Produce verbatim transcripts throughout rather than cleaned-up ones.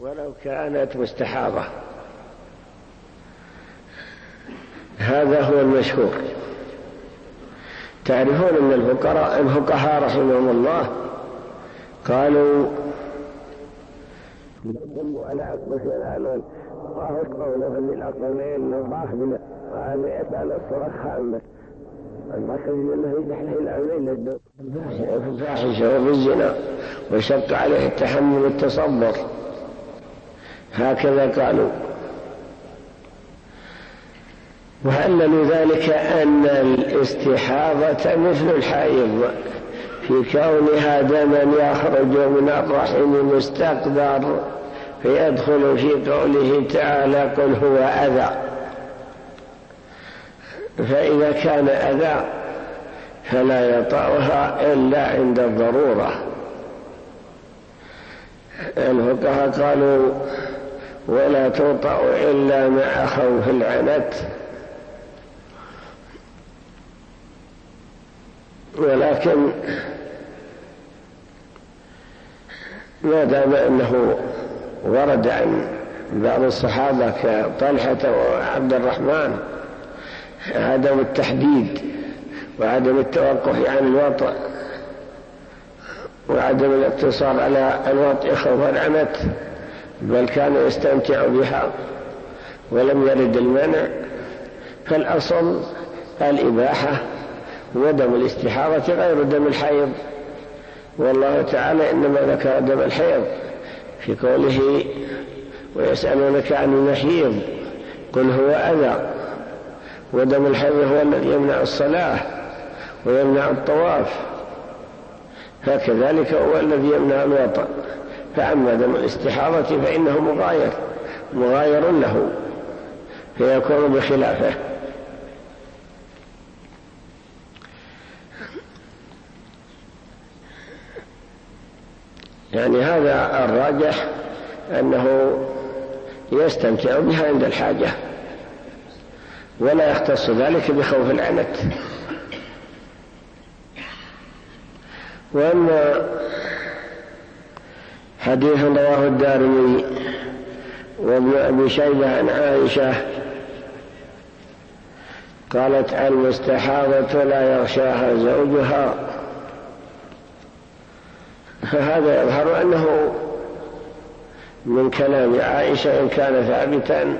ولو كانت مستحاضة. هذا هو المشهور. تعرفون أن الفقهاء الفقهاء رحمهم الله قالوا على عقبة الآلون الله قوله في الأقلين الراحل وعلى يسأل الصرخ خامة المخرج منه يدحله الأمين للدم في الفاحشة وفي الزنا وشق عليه التحمل والتصبر. هكذا قالوا. وعللوا ذلك أن الاستحاضة مثل الحائض في كونها دما يخرج من الرحم مستقدر فيدخل في قوله تعالى قل هو أذى. فإذا كان أذى فلا يطأها إلا عند الضرورة. الفقهاء قالوا ولا توطأ إلا مع خوف العنت، ولكن ما دام أنه ورد عن بعض الصحابة كطلحة وعبد الرحمن عدم التحديد وعدم التوقف عن الوطء وعدم الاقتصار على الوطء خوف العنت، بل كان يستمتع بها ولم يرد المنع، فالأصل الإباحة، ودم الاستحاضة غير دم الحيض. والله تعالى إنما ذكر دم الحيض في قوله ويسألونك عن المحيض قل هو أذى، ودم الحيض هو الذي يمنع الصلاة ويمنع الطواف، فكذلك هو الذي يمنع الوطن. فأما دم الاستحاضة فإنه مغاير مغاير له فيكون بخلافه. يعني هذا الراجح أنه يستمتع بها عند الحاجة ولا يختص ذلك بخوف العنت. وأما حديث رواه الدارمي وابن أبي شيبة عن عائشة قالت المستحاضة لا يغشاها زوجها، فهذا يظهر أنه من كلام عائشة إن كان ثابتا،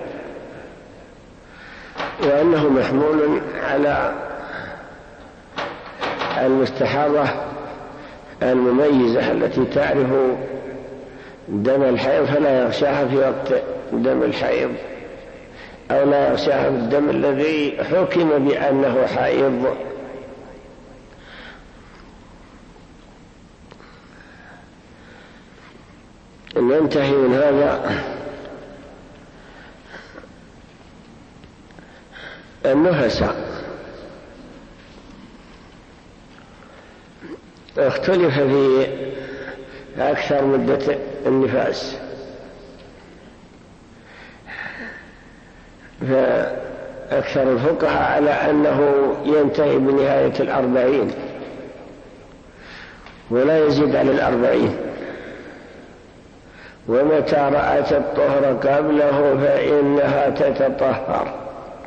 وأنه محمول على المستحاضة المميزة التي تعرف دم الحيض فلا يغشاها في وقت دم الحيض، أو لا يغشاها بالدم الذي حكم بأنه حيض. ننتهي من هذا. النفساء اختلف في أكثر مدة النفاس، فأكثر الفقهاء على أنه ينتهي بنهاية الأربعين ولا يزيد على الأربعين، ومتى رأت الطهر قبله فإنها تتطهر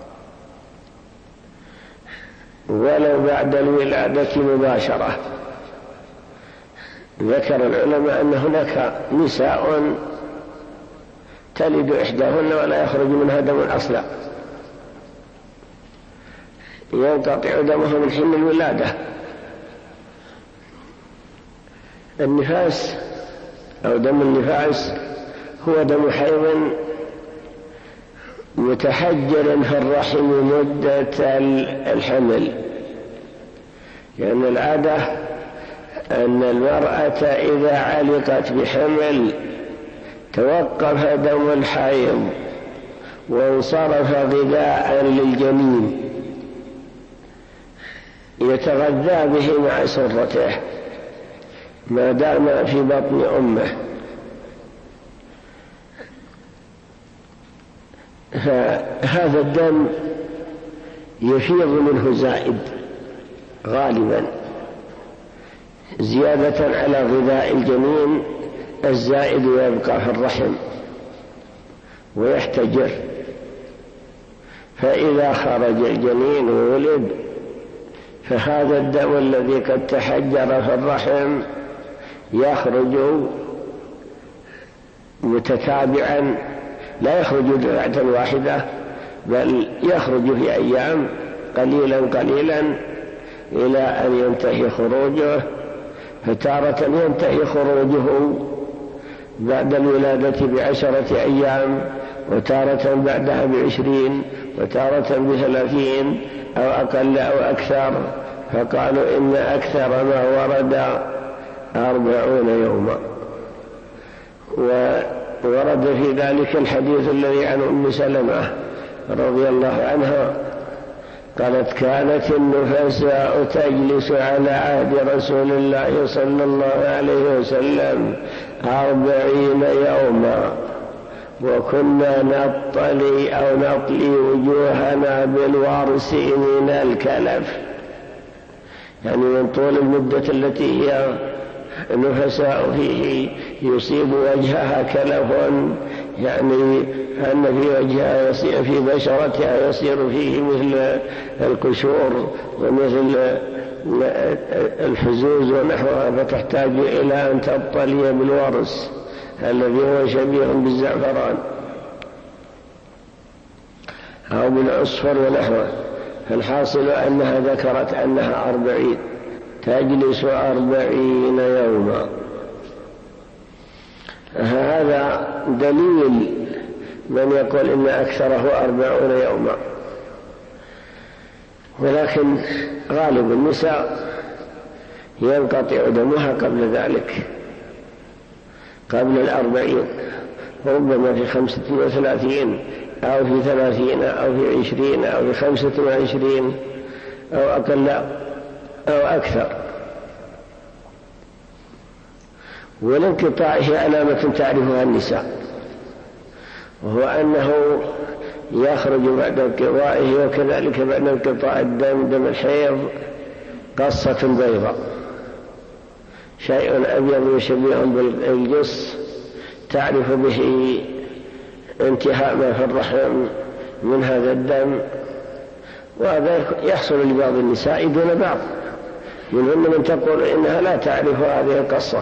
ولو بعد الولادة مباشرة. ذكر العلماء أن هناك نساء تلد إحداهن ولا يخرج منها دم أصلا، ينقطع دمها من حين الولادة. النفاس أو دم النفاس هو دم حيض متحجر في الرحم مدة الحمل، لأن العادة أن المرأة إذا علقت بحمل توقف دم الحيض وانصرف غذاء للجنين يتغذى به مع سرته ما دام في بطن أمه، فهذا الدم يفيض منه زائد غالبا زيادة على غذاء الجنين الزائد يبقى في الرحم ويحتجر، فإذا خرج الجنين وولد فهذا الدم الذي قد تحجر في الرحم يخرج متتابعا، لا يخرج دفعة واحدة بل يخرج في أيام قليلا قليلا إلى أن ينتهي خروجه. فتارة ينتهي خروجه بعد الولادة بعشرة أيام، وتارة بعدها بعشرين، وتارة بثلاثين أو أقل أو أكثر. فقالوا إن أكثر ما ورد أربعون يوما. وورد في ذلك الحديث الذي عن أم سلمة رضي الله عنها قالت: كانت النفساء تجلس على عهد رسول الله صلى الله عليه وسلم أربعين يوما، وكنا نطلي أو نطلي وجوهنا بالورس من الكلف، يعني من طول المدة التي هي نفساء فيه يصيب وجهها كلف، يعني أن في وجهها يصير في بشرتها يصير فيه مثل القشور ومثل الحزوز ونحوها، فتحتاج إلى أن تطلي بالورس الذي هو شبيه بالزعفران أو بالعصفر ونحوه. فالحاصل أنها ذكرت أنها أربعين، تجلس أربعين يوما. هذا دليل من يقول إن أكثره أربعون يوما، ولكن غالب النساء ينقطع دمها قبل ذلك، قبل الأربعين، ربما في خمسة وثلاثين أو في ثلاثين أو في عشرين أو في خمسة وعشرين أو أقل أو أكثر. والانقطاع هي علامة تعرفها النساء، وهو أنه يخرج بعد انقطاعه، وكذلك بعد انقطاع الدم دم الحيض قصة بيضاء، شيء أبيض شبيه بالجص تعرف به انتهاء ما في الرحم من هذا الدم. وهذا يحصل لبعض النساء دون بعض، منهم من تقول إنها لا تعرف هذه القصة.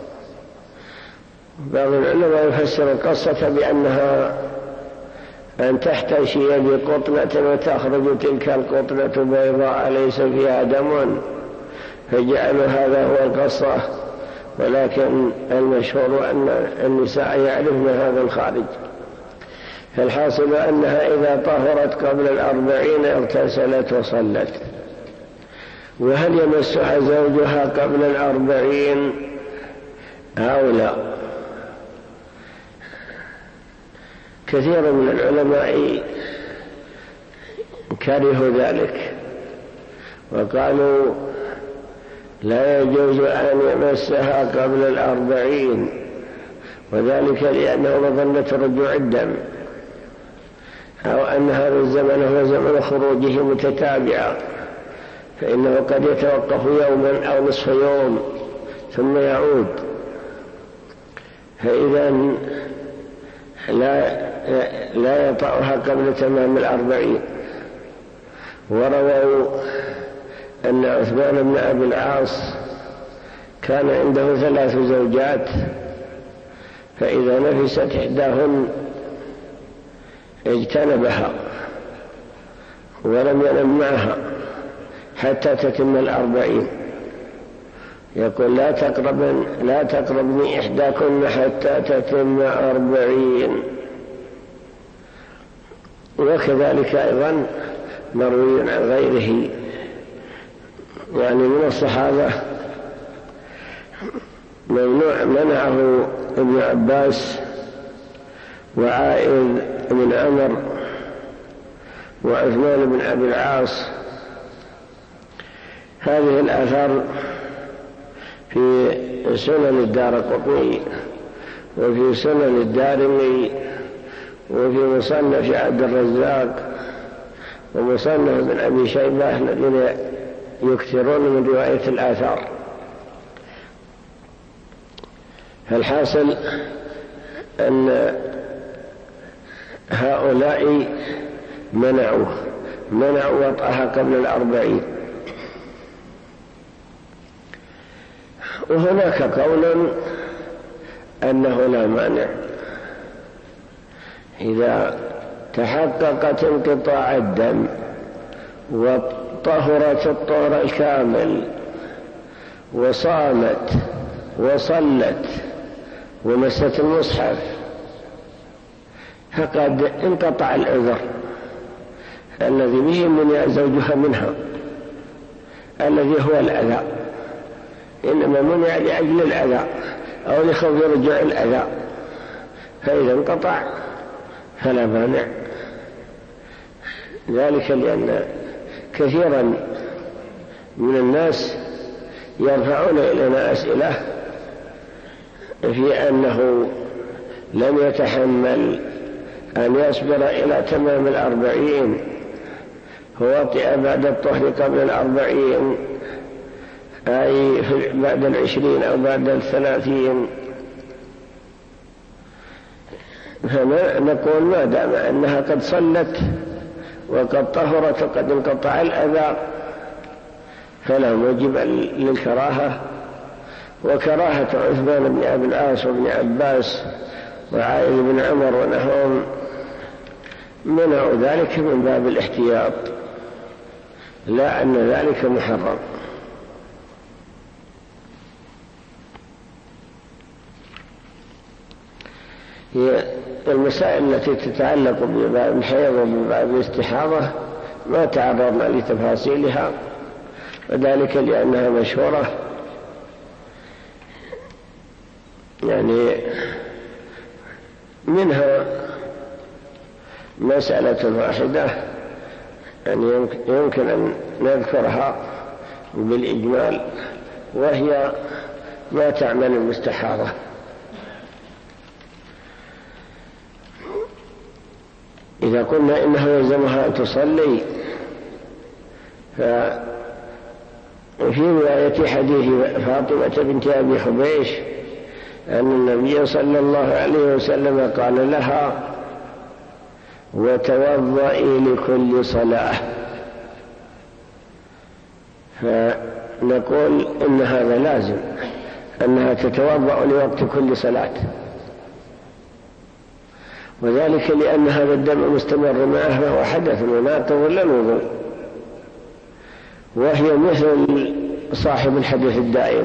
بعض العلماء يفسر القصة بأنها أن تحتشي بقطنة وتخرج تلك القطنة بيضاء ليس فيها دم، فجعلوا هذا هو القصة. ولكن المشهور أن النساء يعرفن هذا الخارج. فالحاصل أنها إذا طهرت قبل الأربعين اغتسلت وصلت. وهل يمسها زوجها قبل الأربعين أو لا؟ كثير من العلماء كرهوا ذلك وقالوا لا يجوز أن يمسها قبل الأربعين، وذلك لأنه مظنة رجوع الدم، أو أن هذا الزمن هو زمن خروجه متتابعا، فإنه قد يتوقف يوما أو نصف يوم ثم يعود، فإذا لا لا يطأها قبل تمام الأربعين. ورووا أن عثمان بن أبي العاص كان عنده ثلاث زوجات، فإذا نفست إحداهن اجتنبها ولم ينم معها حتى تتم الأربعين. يقول لا تقربن لا تقربني إحداكن حتى تتم أربعين. وكذلك أيضا مروي عن غيره يعني من الصحابة ممنوع منعه ابن عباس وعائذ بن عمر وعثمان بن أبي العاص. هذه الآثار في سنن الدارقطني وفي سنن الدارمي وفي مصنف عبد الرزاق ومصنف بن أبي شيبة الذين يكثرون من رواية الآثار. فالحاصل أن هؤلاء منعوه منعوا وطئها قبل الأربعين. وهناك قول أنه لا مانع إذا تحققت انقطاع الدم وطهرت الطهر الكامل وصامت وصلت ومست المصحف فقد انقطع العذر الذي به منع زوجها منها، الذي هو الأذى، إنما منع لأجل الأذى أو لخوف رجوع الأذى، فإذا انقطع فلا مانع. ذلك لأن كثيرا من الناس يرفعون إلينا أسئلة في أنه لم يتحمل أن يصبر إلى تمام الأربعين، فوطئ بعد الطهر قبل الأربعين، أي بعد العشرين أو بعد الثلاثين. فنقول ما دام أنها قد صلت وقد طهرت وقد انقطع الأذى فلا موجب للكراهة. وكراهة عثمان بن أبي العاص وابن عباس وعائذ بن عمر ونحوهم منعوا ذلك من باب الاحتياط، لا أن ذلك محرم. هي المسائل التي تتعلق بباب الحيض وبباب الاستحاضة ما تعرضنا لتفاصيلها، وذلك لأنها مشهورة، يعني منها مسألة واحدة يعني يمكن أن نذكرها بالإجمال، وهي ما تعمل المستحاضة. إذا قلنا إنه يلزمها أن تصلي، ففي رواية حديث فاطمة بنت أبي حبيش أن النبي صلى الله عليه وسلم قال لها: وتوضئي لكل صلاة. فنقول إن هذا لازم، أنها تتوضأ لوقت كل صلاة، وذلك لأن هذا الدم مستمر معه فهو حدث وناقض للوضوء، وهي مثل صاحب الحدث الدائم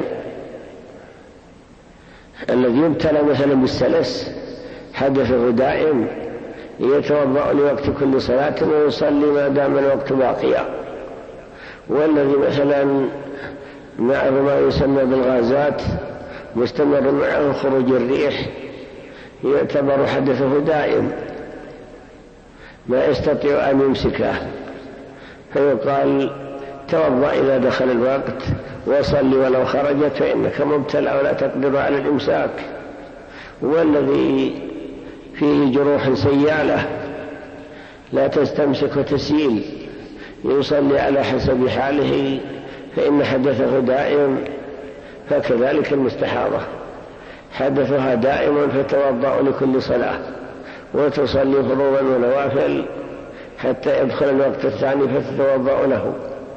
الذي يبتلى مثلا بالسلس حدثه دائم، يتوضأ لوقت كل صلاة ويصلي ما دام الوقت باقيا. والذي مثلا معه ما يسمى بالغازات مستمر معه خروج الريح يعتبر حدثه دائم ما يستطيع أن يمسكه، فيقال توضأ إذا دخل الوقت وصلي ولو خرجت فإنك مبتلى ولا تقدر على الإمساك. والذي فيه جروح سيالة لا تستمسك وتسيل يصلي على حسب حاله فإن حدثه دائم. فكذلك المستحاضة حدثها دائم فتوضأ لكل صلاة وتصلي فروضا ونوافل حتى يدخل الوقت الثاني فتتوضأ له.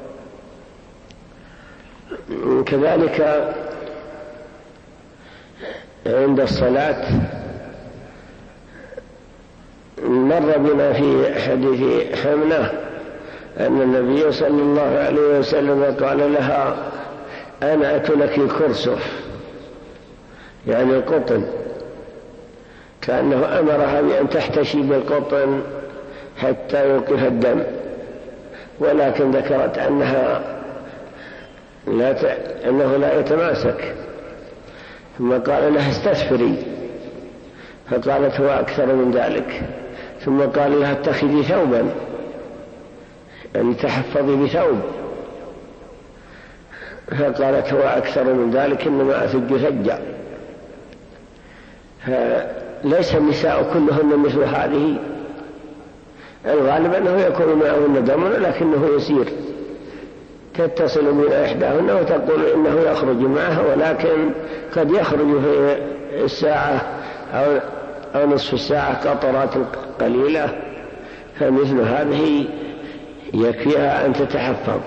كذلك عند الصلاة مر بنا في حديث حمنة أن النبي صلى الله عليه وسلم قال لها: أنعت لك كرسف، يعني القطن، كأنه أمرها بأن تحتشي بالقطن حتى يوقف الدم، ولكن ذكرت أنها لا ت... أنه لا يتماسك، ثم قال لها: استثفري، فقالت: هو أكثر من ذلك، ثم قال لها: اتخذي ثوبا، يعني تحفظي بثوب، فقالت: هو أكثر من ذلك، إنما أثج ثجا. فليس النساء كلهن مثل هذه، الغالب أنه يكون معهن دم لكنه يسير، تتصل من إحداهن وتقول إنه يخرج معها، ولكن قد يخرج في الساعة أو, أو نصف الساعة قطرات قليلة، فمثل هذه يكفيها أن تتحفظ.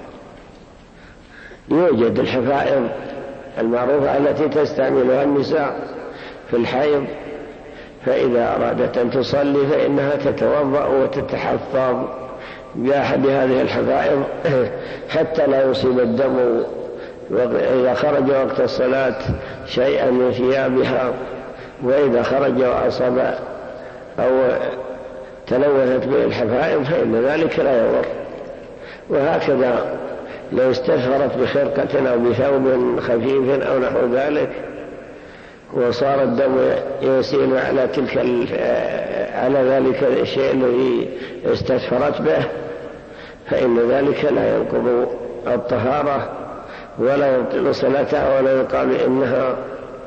يوجد الحفائض المعروفة التي تستعملها النساء في الحيض، فإذا أرادت أن تصلي فإنها تتوضأ وتتحفظ بأحد هذه الحفائض حتى لا يصيب الدم إذا خرج وقت الصلاة شيئا من ثيابها، وإذا خرج وأصاب أو تلوثت به الحفائض فإن ذلك لا يضر. وهكذا لو استثمرت بخرقة أو بثوب خفيف أو نحو ذلك وصار الدم يسيل على تلك على ذلك الشيء الذي استثمرت به فإن ذلك لا ينقض الطهارة ولا يبطل صلاتها، ولا يقال إنها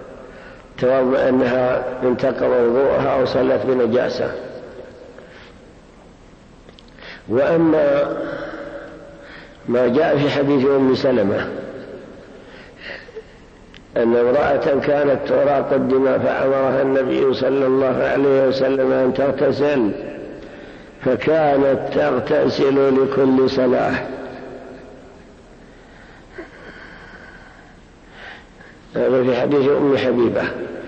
أنها انتقض وضوءها أو صلت بنجاسة. وأما ما جاء في حديث أم سلمة أن امرأة كانت تراق الدماء فأمرها النبي صلى الله عليه وسلم أن تغتسل، فكانت تغتسل لكل صلاة. هذا في حديث أم حبيبة.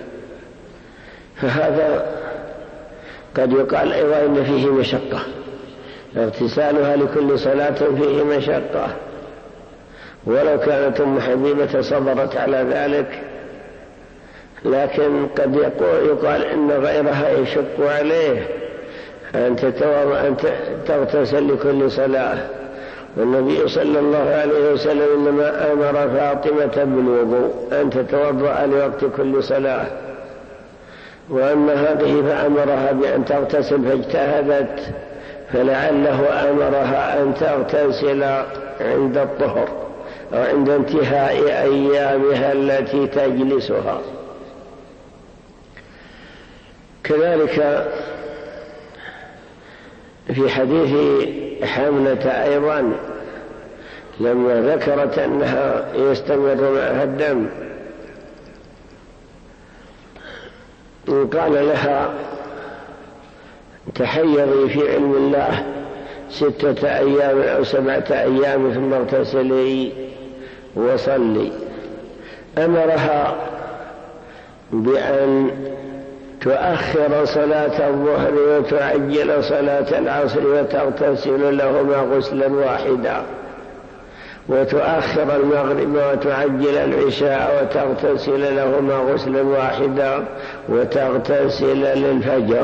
فهذا قد يقال أيضا إن فيه مشقة، اغتسالها لكل صلاة فيه مشقة، ولو كانت أم حبيبة صبرت على ذلك، لكن قد يقال إن غيرها يشق عليه أن أن تغتسل لكل صلاة. والنبي صلى الله عليه وسلم إنما أمر فاطمة بالوضوء أن تتوضأ لوقت كل صلاة، وأما هذه فأمرها بأن تغتسل فاجتهدت، فلعله أمرها أن تغتسل عند الطهر أو عند انتهاء أيامها التي تجلسها. كذلك في حديث حملة أيضا لما ذكرت أنها يستمر معها الدم قال لها تحيضي في علم الله ستة أيام أو سبعة أيام ثم اغتسلي وصلي. أمرها بأن تؤخر صلاة الظهر وتعجل صلاة العصر وتغتسل لهما غسلا واحدا، وتؤخر المغرب وتعجل العشاء وتغتسل لهما غسلا واحدا وتغتسل للفجر.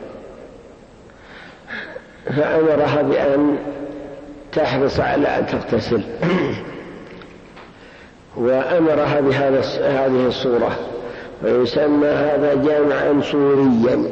فأمرها بأن تحرص على أن تغتسل وأمرها بهذا هذه الصورة، ويسمى هذا جمعا صوريا،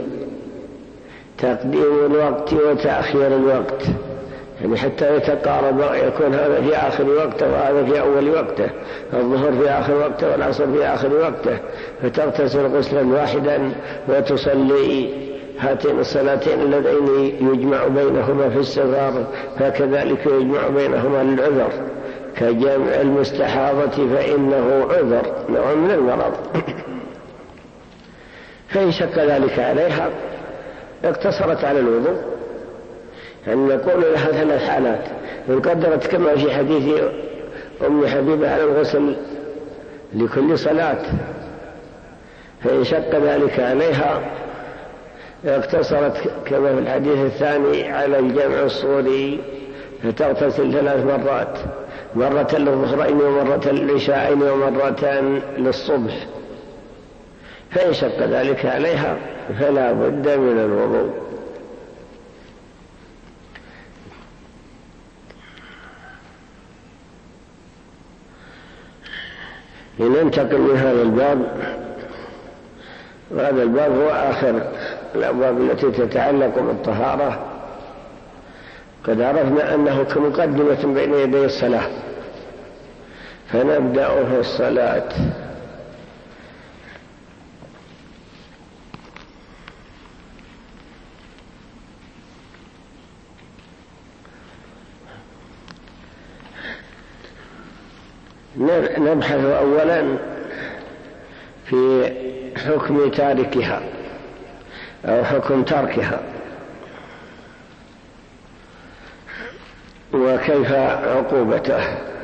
تقديم الوقت وتأخير الوقت، يعني حتى يتقارب، يكون هذا في آخر وقته وهذا في أول وقته، الظهر في آخر وقته والعصر في آخر وقته، فتغتسل غسلا واحدا وتصلي هاتين الصلاتين اللذين يجمع بينهما في السفر، فكذلك يجمع بينهما للعذر، كجمع المستحاضة فإنه عذر نوع من المرض. فإن شك ذلك عليها اقتصرت على الوضوء، يعني نقول لها ثلاث حالات، إن قدرت كما في حديث أم حبيبة على الغسل لكل صلاة، فإن شك ذلك عليها اقتصرت كما في الحديث الثاني على الجمع الصوري، فتغتسل ثلاث مرات، مرة للظهرين ومرة للعشاءين ومرة للصبح. فإن شق ذلك عليها فلا بد من الوضوء. لننتقل من هذا الباب، وهذا الباب هو آخر الأبواب التي تتعلق بالطهارة. قد عرفنا أنه كمقدمة بين يدي الصلاة، فنبدأ في الصلاة. نبحث أولا في حكم تاركها أو حكم تركها، وكيف عقوبته.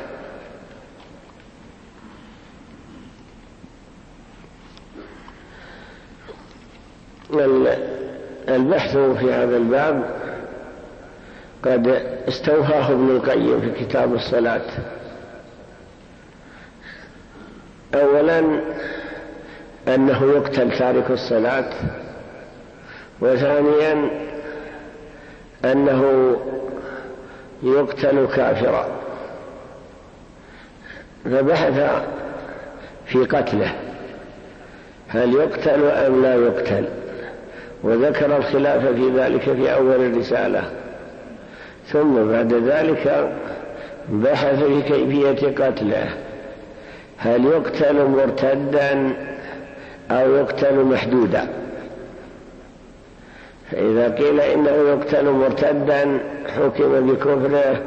البحث في هذا الباب قد استوفاه ابن القيم في كتاب الصلاة. أولا أنه يقتل تارك الصلاة، وثانيا أنه يقتل كافرا، فبحث في قتله هل يقتل أم لا يقتل، وذكر الخلاف في ذلك في أول الرسالة، ثم بعد ذلك بحث في كيفية قتله هل يقتل مرتدا أو يقتل محدودا. فإذا قيل إنه يقتل مرتدا حكم بكفره،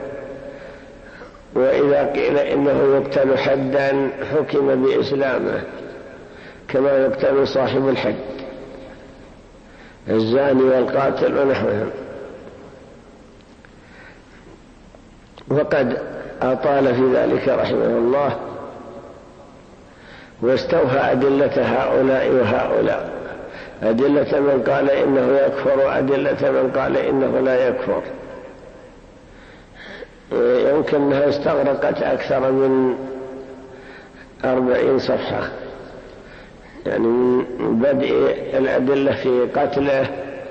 وإذا قيل إنه يقتل حدا حكم بإسلامه، كما يقتل صاحب الحد الزاني والقاتل ونحوهم. وقد أطال في ذلك رحمه الله، واستوفى أدلة هؤلاء وهؤلاء، أدلة من قال إنه يكفر وأدلة من قال إنه لا يكفر. يمكن أنها استغرقت أكثر من أربعين صفحة، يعني من بدء الأدلة في قتله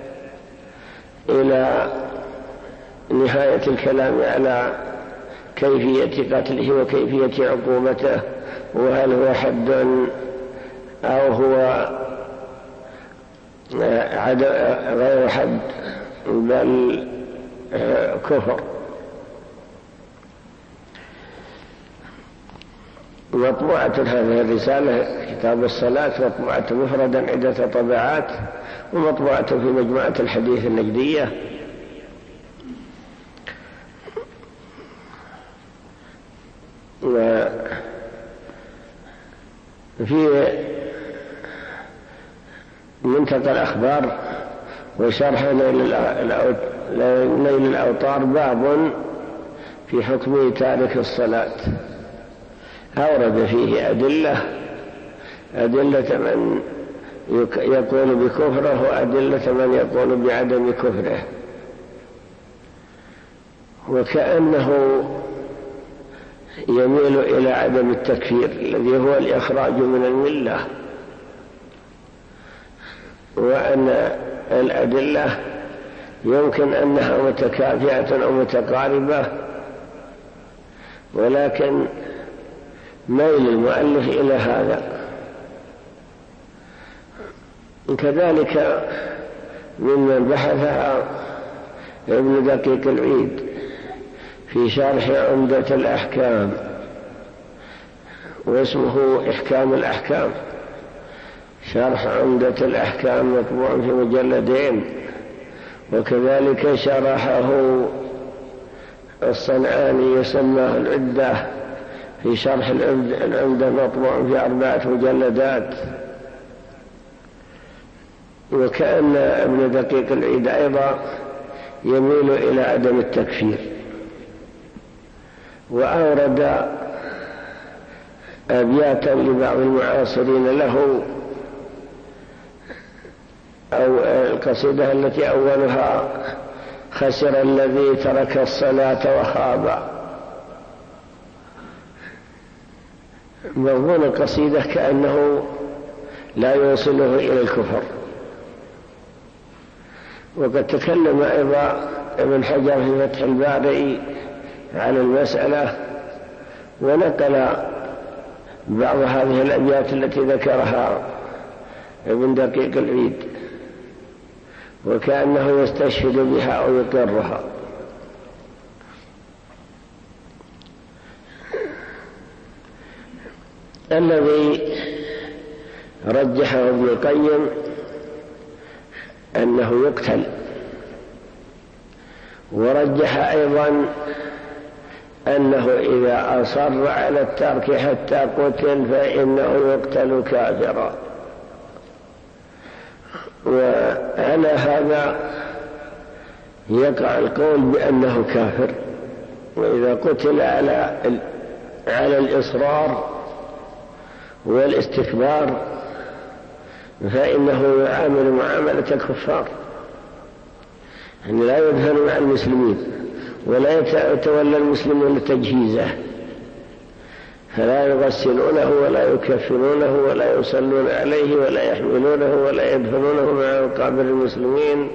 إلى نهاية الكلام على كيفية قتله وكيفية عقوبته، وهل هو حد أو هو غير حد بل كفر. مطبوعة هذه الرسالة كتاب الصلاة مطبوعة مفردا عدة طبعات، ومطبوعة في مجموعة الحديث النجدية. وفي منتقى الأخبار وشرح نيل الأوطار باب في حكم تارك الصلاة، أورد فيه أدلة أدلة من يقول بكفره وأدلة من يقول بعدم كفره، وكأنه يميل إلى عدم التكفير الذي هو الإخراج من الملة، وأن الأدلة يمكن أنها متكافئة أو متقاربة، ولكن ميل المؤلف إلى هذا. كذلك ممن بحثها ابن دقيق العيد في شرح عمدة الأحكام، واسمه إحكام الأحكام، شرح عمدة الأحكام مطبوع في مجلدين. وكذلك شرحه الصنعاني يسماه العدة في شرح العمدة مطبوع في أربعة مجلدات. وكأن ابن دقيق العيد أيضا يميل إلى عدم التكفير، وأورد أبياتا لبعض المعاصرين له، أو القصيدة التي أولها خسر الذي ترك الصلاة وخاب. مضمون القصيدة كأنه لا يوصله إلى الكفر. وقد تكلم أيضا ابن حجر في فتح الباري عن المسألة، ونقل بعض هذه الأبيات التي ذكرها ابن دقيق العيد، وكأنه يستشهد بها أو يقرها. الذي رجحه ابن القيم أنه يقتل، ورجح أيضا أنه إذا أصر على الترك حتى قتل فإنه يقتل كافرا. وعلى هذا يقع القول بأنه كافر. وإذا قتل على على الإصرار والاستكبار فإنه يعامل معاملة الكفار، يعني لا يدهن مع المسلمين ولا يتولى المسلمون تجهيزه، فلا يغسلونه ولا يكفنونه ولا يصلون عليه ولا يحملونه ولا يدفنونه مع مقابر المسلمين،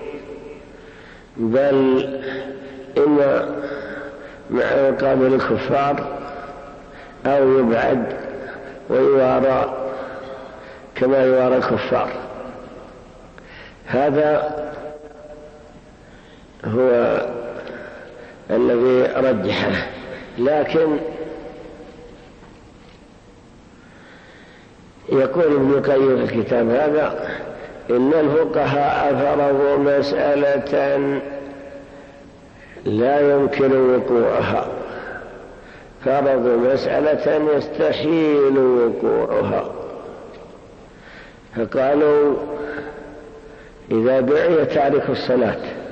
بل إما مع مقابر الكفار أو يبعد ويوارى كما يوارى الكفار. هذا هو الذي رجحه. لكن يقول ابن القيم في الكتاب هذا إن الفقهاء فرضوا مسألة لا يمكن وقوعها، فرضوا مسألة يستحيل وقوعها، فقالوا إذا دعي تارك الصلاة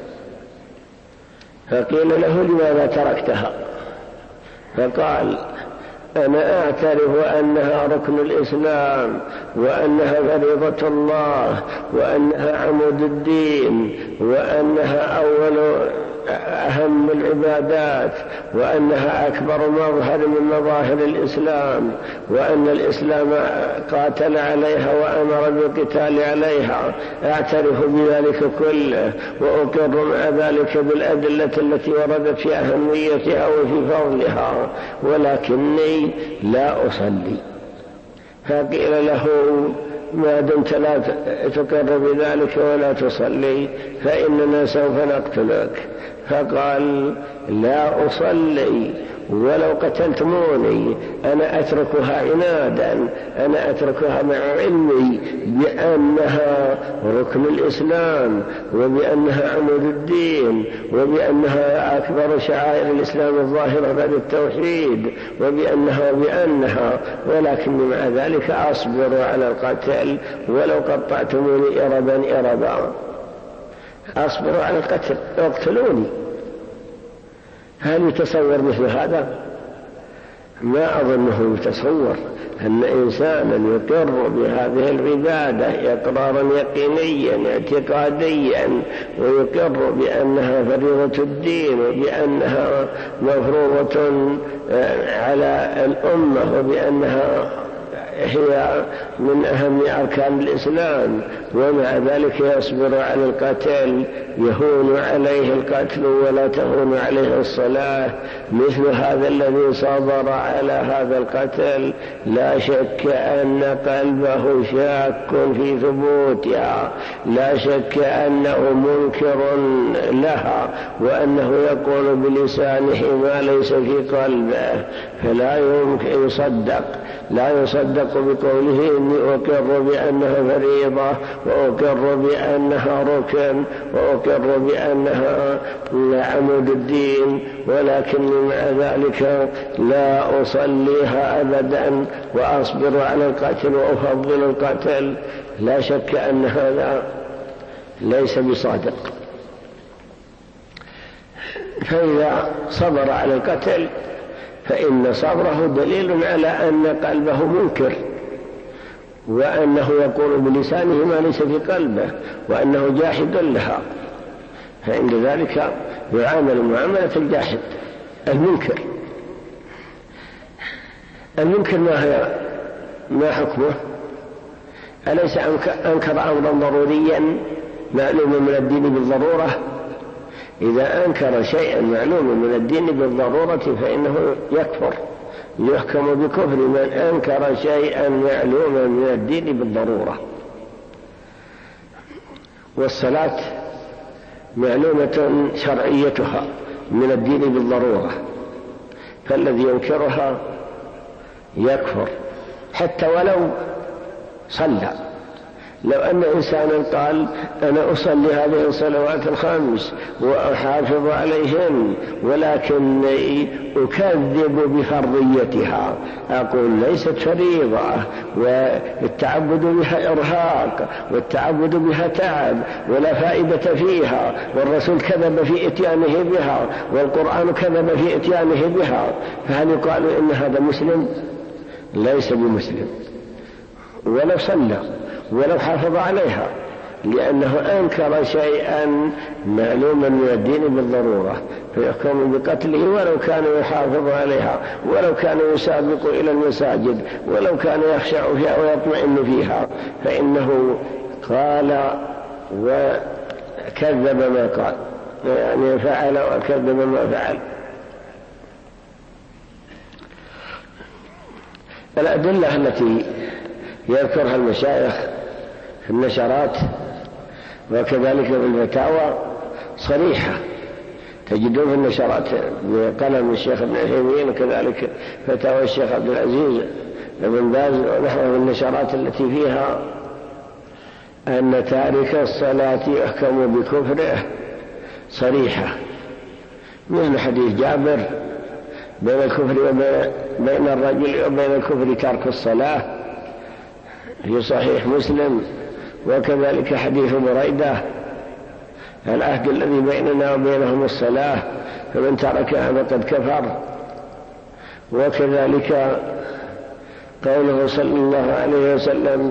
فقيل له لماذا تركتها؟ فقال أنا أعترف أنها ركن الإسلام وأنها فريضة الله وأنها عمود الدين وأنها أول أهم العبادات وأنها أكبر مظهر من مظاهر الإسلام وأن الإسلام قاتل عليها وأمر بالقتال عليها، أعترف بذلك كله وأقر مع ذلك بالأدلة التي وردت في أهميتها وفي فضلها، ولكني لا أصلي. فقيل له ما دمت لا تقر بذلك ولا تصلي فإننا سوف نقتلك. فقال لا أصلي ولو قتلتموني أنا أتركها عنادا، أنا أتركها مع علمي بأنها ركن الإسلام وبأنها عمود الدين وبأنها أكبر شعائر الإسلام الظاهرة بعد التوحيد وبأنها وبأنها ولكن مع ذلك أصبر على القتل ولو قطعتموني إربا إربا، أصبر على القتل اقتلوني. هل يتصور مثل هذا؟ ما أظنه يتصور أن إنسانا يقر بهذه العبادة إقرارا يقينيا اعتقاديا ويقر بأنها فريضة الدين وبأنها مفروضة على الأمة وبأنها هي من أهم أركان الإسلام ومع ذلك يصبر على القتل، يهون عليه القتل ولا تهون عليه الصلاة، مثل هذا الذي صبر على هذا القتل لا شك أن قلبه شاك في ثبوتها، لا شك أنه منكر لها وأنه يقول بلسانه ما ليس في قلبه، فلا يمكن يصدق لا يصدق بقوله إني أقر بأنها فريضة وأقر بأنها ركن وأقر بأنها عمود الدين ولكن مع ذلك لا أصليها أبدا وأصبر على القتل وأفضل القتل. لا شك أن هذا ليس بصادق. فإذا صبر على القتل فإن صبره دليل على أن قلبه منكر وأنه يقول بلسانه ما ليس في قلبه وأنه جاحد لها، فعند ذلك يعامل معاملة الجاحد المنكر. المنكر ما هي ما حكمه؟ أليس أنكر أمرا ضروريا معلوما من الدين بالضرورة؟ إذا أنكر شيئا معلوما من الدين بالضرورة فإنه يكفر، يحكم بكفر من أنكر شيئا معلوما من الدين بالضرورة. والصلاة معلومة شرعيتها من الدين بالضرورة، فالذي ينكرها يكفر حتى ولو صلى، لو أن إنسانا قال أنا أصلي هذه الصلوات الخمس وأحافظ عليهن ولكني أكذب بفرضيتها، أقول ليست فريضة والتعبد بها إرهاق والتعبد بها تعب ولا فائدة فيها، والرسول كذب في إتيانه بها والقرآن كذب في إتيانه بها، فهل يقال إن هذا مسلم؟ ليس بمسلم ولو صلى ولو حافظ عليها، لأنه أنكر شيئا معلوما من الدين بالضرورة فيحكم بقتله ولو كان يحافظ عليها ولو كان يسابق إلى المساجد ولو كان يخشع فيها ويطمئن فيها، فإنه قال وكذب ما قال، يعني فعل وكذب ما فعل. الأدلة التي يذكرها المشايخ في النشرات وكذلك في الفتاوى صريحة، تجدون في النشرات بقلم الشيخ ابن عثيمين وكذلك فتاوى الشيخ عبد العزيز ابن باز ونحوه من النشرات التي فيها أن تارك الصلاة يحكم بكفره صريحة، مثل حديث جابر بين الكفر وبين بين الرجل وبين الكفر ترك الصلاة في صحيح مسلم، وكذلك حديث بريدة العهد الذي بيننا وبينهم الصلاة فمن تركها فقد كفر، وكذلك قوله صلى الله عليه وسلم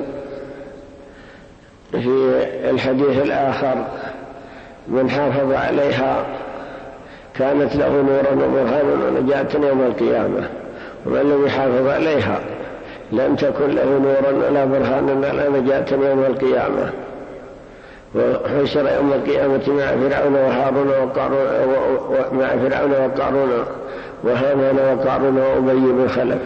في الحديث الآخر من حافظ عليها كانت له نورا وبرهانا ونجاة يوم القيامة، ومن لم يحافظ عليها لم تكن له نورا ولا برهانا ولا نجاة يوم القيامة. وحشر يوم القيامة مع فرعون وهارون وقارون مع فرعون وقارون وهامان وقارون وأبي بن خلف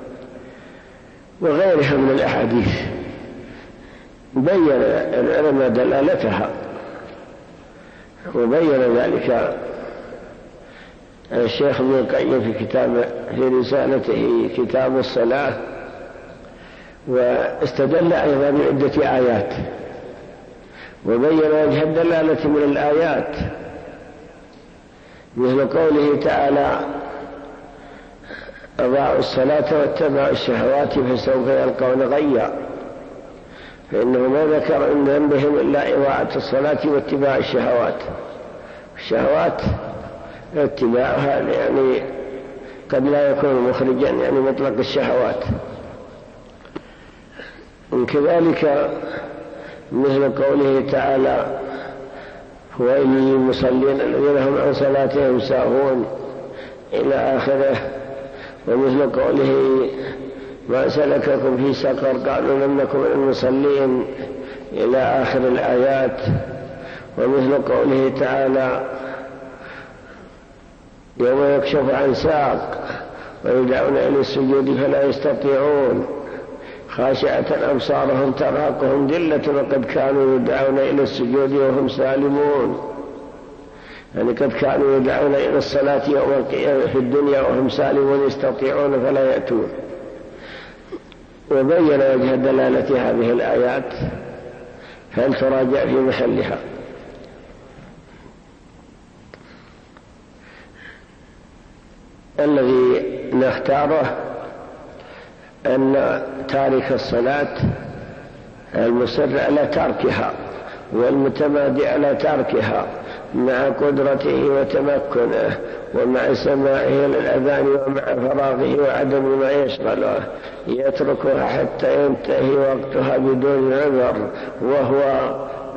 وغيرها من الأحاديث بين العلماء دلالتها، وبين ذلك الشيخ ابن القيم في كتاب في رسالته كتاب الصلاة، واستدل أيضا بعدة آيات وبين وجه الدلالة من الآيات، مثل قوله تعالى أضاعوا الصلاة واتبعوا الشهوات فسوف يلقون غيا، فإنه ما ذكر من ذنبهم إلا إضاعة الصلاة واتباع الشهوات. الشهوات اتباعها يعني قد لا يكون مخرجا، يعني مطلق الشهوات. وكذلك مثل قوله تعالى ويل للمصلين الذين هم عن صلاتهم ساهون إلى آخره، ومثل قوله ما سلككم في سقر قالوا لم نكن من المصلين إلى آخر الآيات، ومثل قوله تعالى يوم يكشف عن ساق ويدعون إلى السجود فلا يستطيعون خاشعة أبصارهم ترهقهم ذلة وقد كانوا يدعون إلى السجود وهم سالمون، يعني قد كانوا يدعون إلى الصلاة يوم القيامة في الدنيا وهم سالمون يستطيعون فلا يأتون. وبين وجه دلالة هذه الآيات هل تراجع في محلها. الذي نختاره أن تارك الصلاة المصر على تركها والمتمادي على تركها مع قدرته وتمكنه ومع سماعه للأذان ومع فراغه وعدم ما يشغله يتركها حتى ينتهي وقتها بدون عذر وهو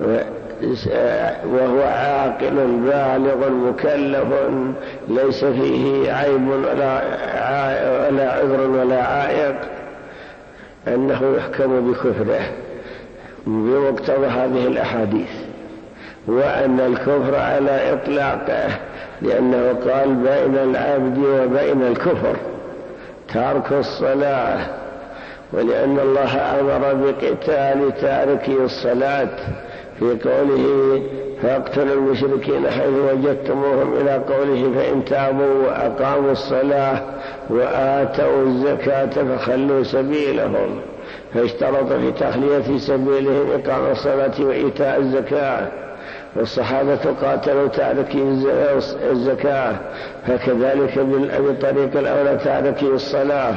وهو عاقل بالغ مكلف ليس فيه عيب ولا ولا عذر ولا عائق، أنه يحكم بكفره بمقتضى هذه الأحاديث، وأن الكفر على إطلاقه، لأنه قال بين العبد وبين الكفر ترك الصلاة، ولأن الله أمر بقتال تاركي الصلاة في قوله فاقتلوا المشركين حيث وجدتموهم إلى قوله فإن تابوا وأقاموا الصلاة وآتوا الزكاة فخلوا سبيلهم، فاشترط في تخلية سبيلهم إقام الصلاة وإيتاء الزكاة، والصحابة قاتلوا تاركي الزكاة، فكذلك بالطريق الأولى تاركي الصلاة.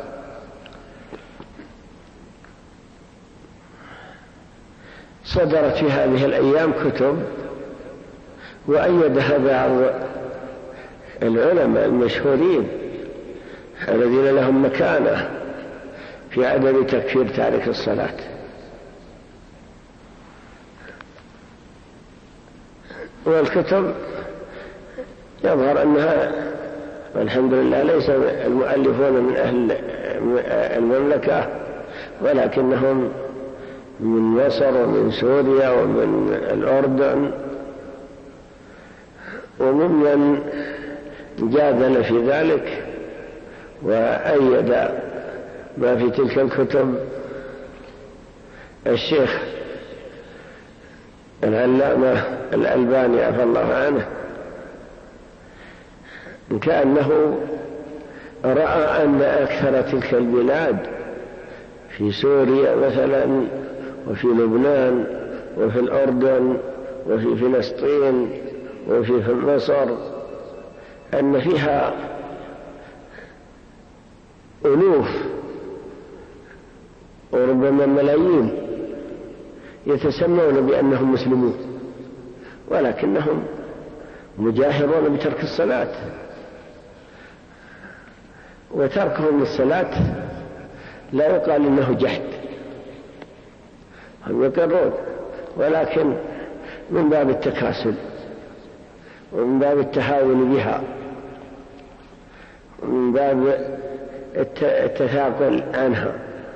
صدرت في هذه الأيام كتب وأيدها بعض العلماء المشهورين الذين لهم مكانة في عدم تكفير تارك الصلاة. والكتب يظهر أنها والحمد لله ليس المؤلفون من أهل المملكة، ولكنهم من مصر ومن سوريا ومن الأردن وممن جادل في ذلك وأيد ما في تلك الكتب الشيخ العلامة الألباني عفى الله عنه، كأنه رأى أن أكثر تلك البلاد في سوريا مثلا وفي لبنان وفي الأردن وفي فلسطين وفي مصر أن فيها ألوف وربما ملايين يتسمون بأنهم مسلمون ولكنهم مجاهرون بترك الصلاة، وتركهم للصلاة لا يقال إنه جحد، هم يقرون، ولكن من باب التكاسل ومن باب التهاون بها ومن باب التثاقل عنها.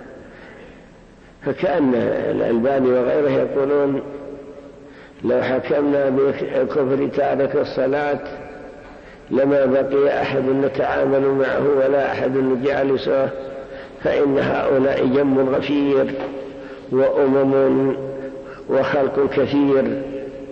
فكأن الألباني وغيره يقولون لو حكمنا بكفر تارك الصلاة لما بقي أحد نتعامل معه ولا أحد نجالسه، فإن هؤلاء جم غفير وأمم وخلق كثير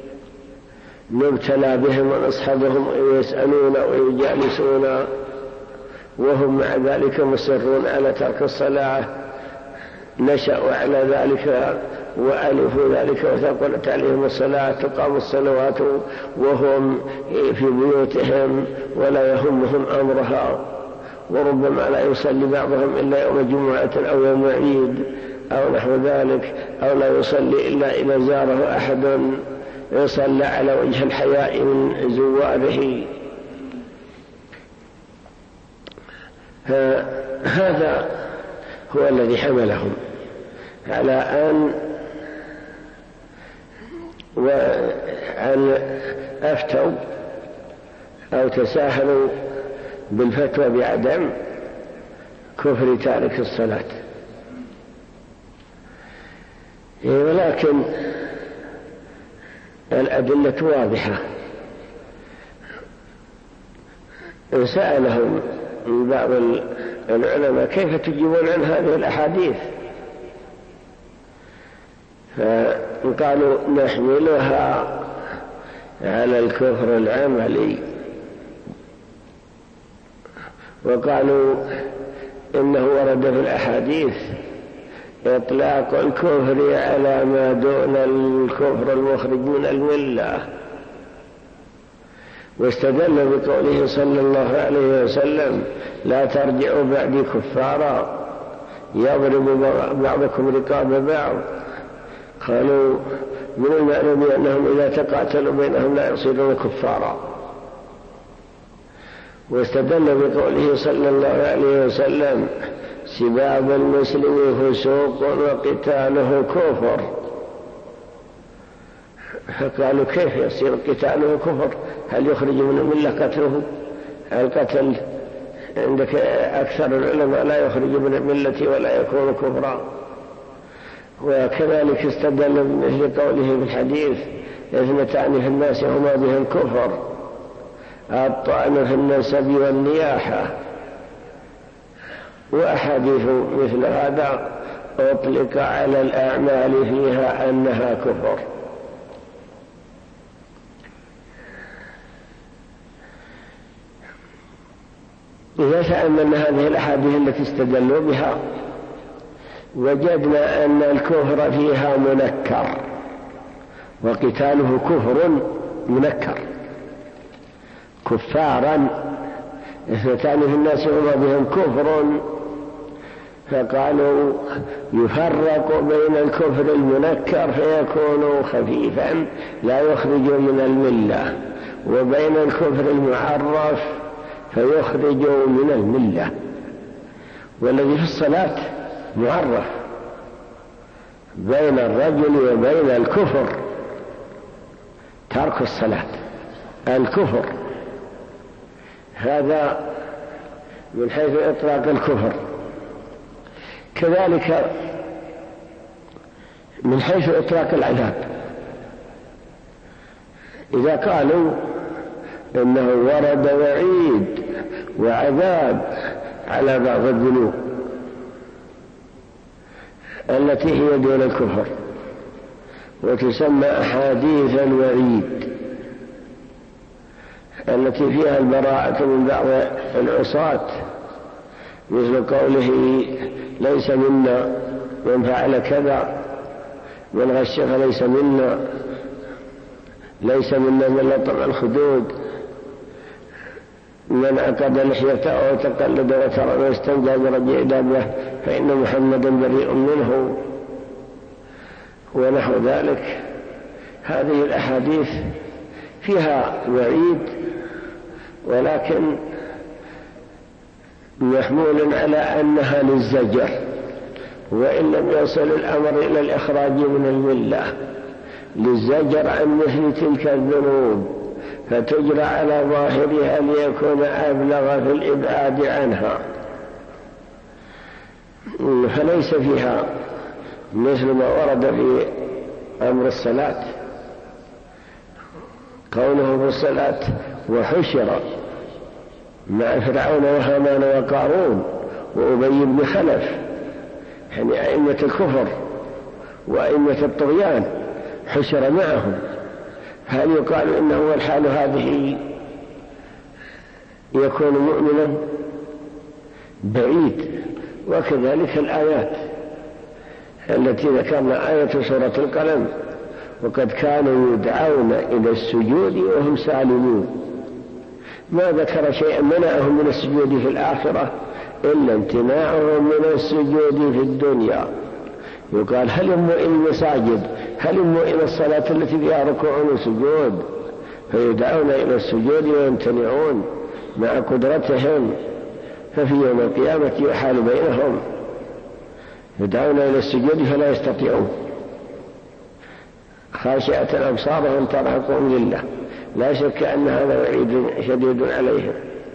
نبتلى بهم ونصحبهم ويسألون ويجالسون وهم مع ذلك مصرون على ترك الصلاة، نشأوا على ذلك وألفوا ذلك وثقلت عليهم الصلاة، تقام الصلوات وهم في بيوتهم ولا يهمهم أمرها، وربما لا يصلي بعضهم إلا يوم جمعة أو يوم عيد أو نحو ذلك، أو لا يصلي إلا إذا زاره أحد يصلى على وجه الحياء من زواره. هذا هو الذي حملهم على أن وأن أفتوا أو تساهلوا بالفتوى بعدم كفر تارك الصلاة. ولكن الأدلة واضحة. سألهم بعض العلماء كيف تجيبون عن هذه الأحاديث؟ فقالوا نحملها على الكفر العملي، وقالوا إنه ورد في الأحاديث إطلاق الكفر على ما دون الكفر المخرج من الملة، واستدل بقوله صلى الله عليه وسلم لا ترجعوا بعدي كفارا يضرب بعضكم رقاب بعض. قالوا من المعلوم أنهم إذا تقاتلوا بينهم لا يصيرون كفارا، واستدل بقوله صلى الله عليه وسلم سباب المسلم فسوق وقتاله كفر. فقالوا كيف يصير قتاله كفر؟ هل يخرج من الملة قتله؟ القتل عندك أكثر العلماء لا يخرج من الملة ولا يكون كفرا. وكذلك استدل بمثل قوله في الحديث اثنتان في الناس هما بهم كفر، الطعن في النسب والنياحة، وأحاديث مثل هذا أطلق على الأعمال فيها أنها كفر. إذا تأملنا هذه الأحاديث التي استدلوا بها وجدنا أن الكفر فيها منكر، وقتاله كفر منكر. كفارا اثنتان في الناس هما بهم كفر، فقالوا يفرق بين الكفر المنكر فيكون خفيفا لا يخرج من الملة، وبين الكفر المعرف فيخرج من الملة. والذي في الصلاة معرف بين الرجل وبين الكفر ترك الصلاة، الكفر هذا من حيث إطلاق الكفر. كذلك من حيث إطلاق العذاب، إذا قالوا إنه ورد وعيد وعذاب على بعض الذنوب التي هي دون الكفر وتسمى أحاديث الوعيد التي فيها البراءة من بعض العصاة، مثل قوله ليس منا من فعل كذا، من غش فليس منا، ليس منا من لطم الخدود، من عقد لحيته وتقلد وترى واستنجى برجع دابه فإن محمدا بريء منه، ونحو ذلك. هذه الأحاديث فيها وعيد، ولكن محمول على أنها للزجر، وإن لم يصل الأمر إلى الإخراج من الملة، للزجر عن مثل تلك الذنوب، فتجرى على ظاهرها ليكون أبلغ في الإبعاد عنها. فليس فيها مثل ما ورد في أمر الصلاة، قوله في الصلاة وحشر مع فرعون وهامان وقارون وأبي بن خلف، يعني أئمة الكفر وأئمة الطغيان حشر معهم. هل يقال إنه الحال هذه يكون مؤمنا؟ بعيد. وكذلك الآيات التي ذكرنا، آية سورة القلم وقد كانوا يدعون إلى السجود وهم سالمون، ما ذكر شيئا منعهم من السجود في الآخرة إلا امتناعهم من السجود في الدنيا. يقال هل هم إلى المساجد، هل هم إلى الصلاة التي فيها ركوع وسجود، فيدعون إلى السجود ويمتنعون مع قدرتهم، ففي يوم القيامة يحال بينهم، يدعون إلى السجود فلا يستطيعون، خاشعة أبصارهم ترهقهم لله. لا شك أن هذا وعيد شديد عليهم.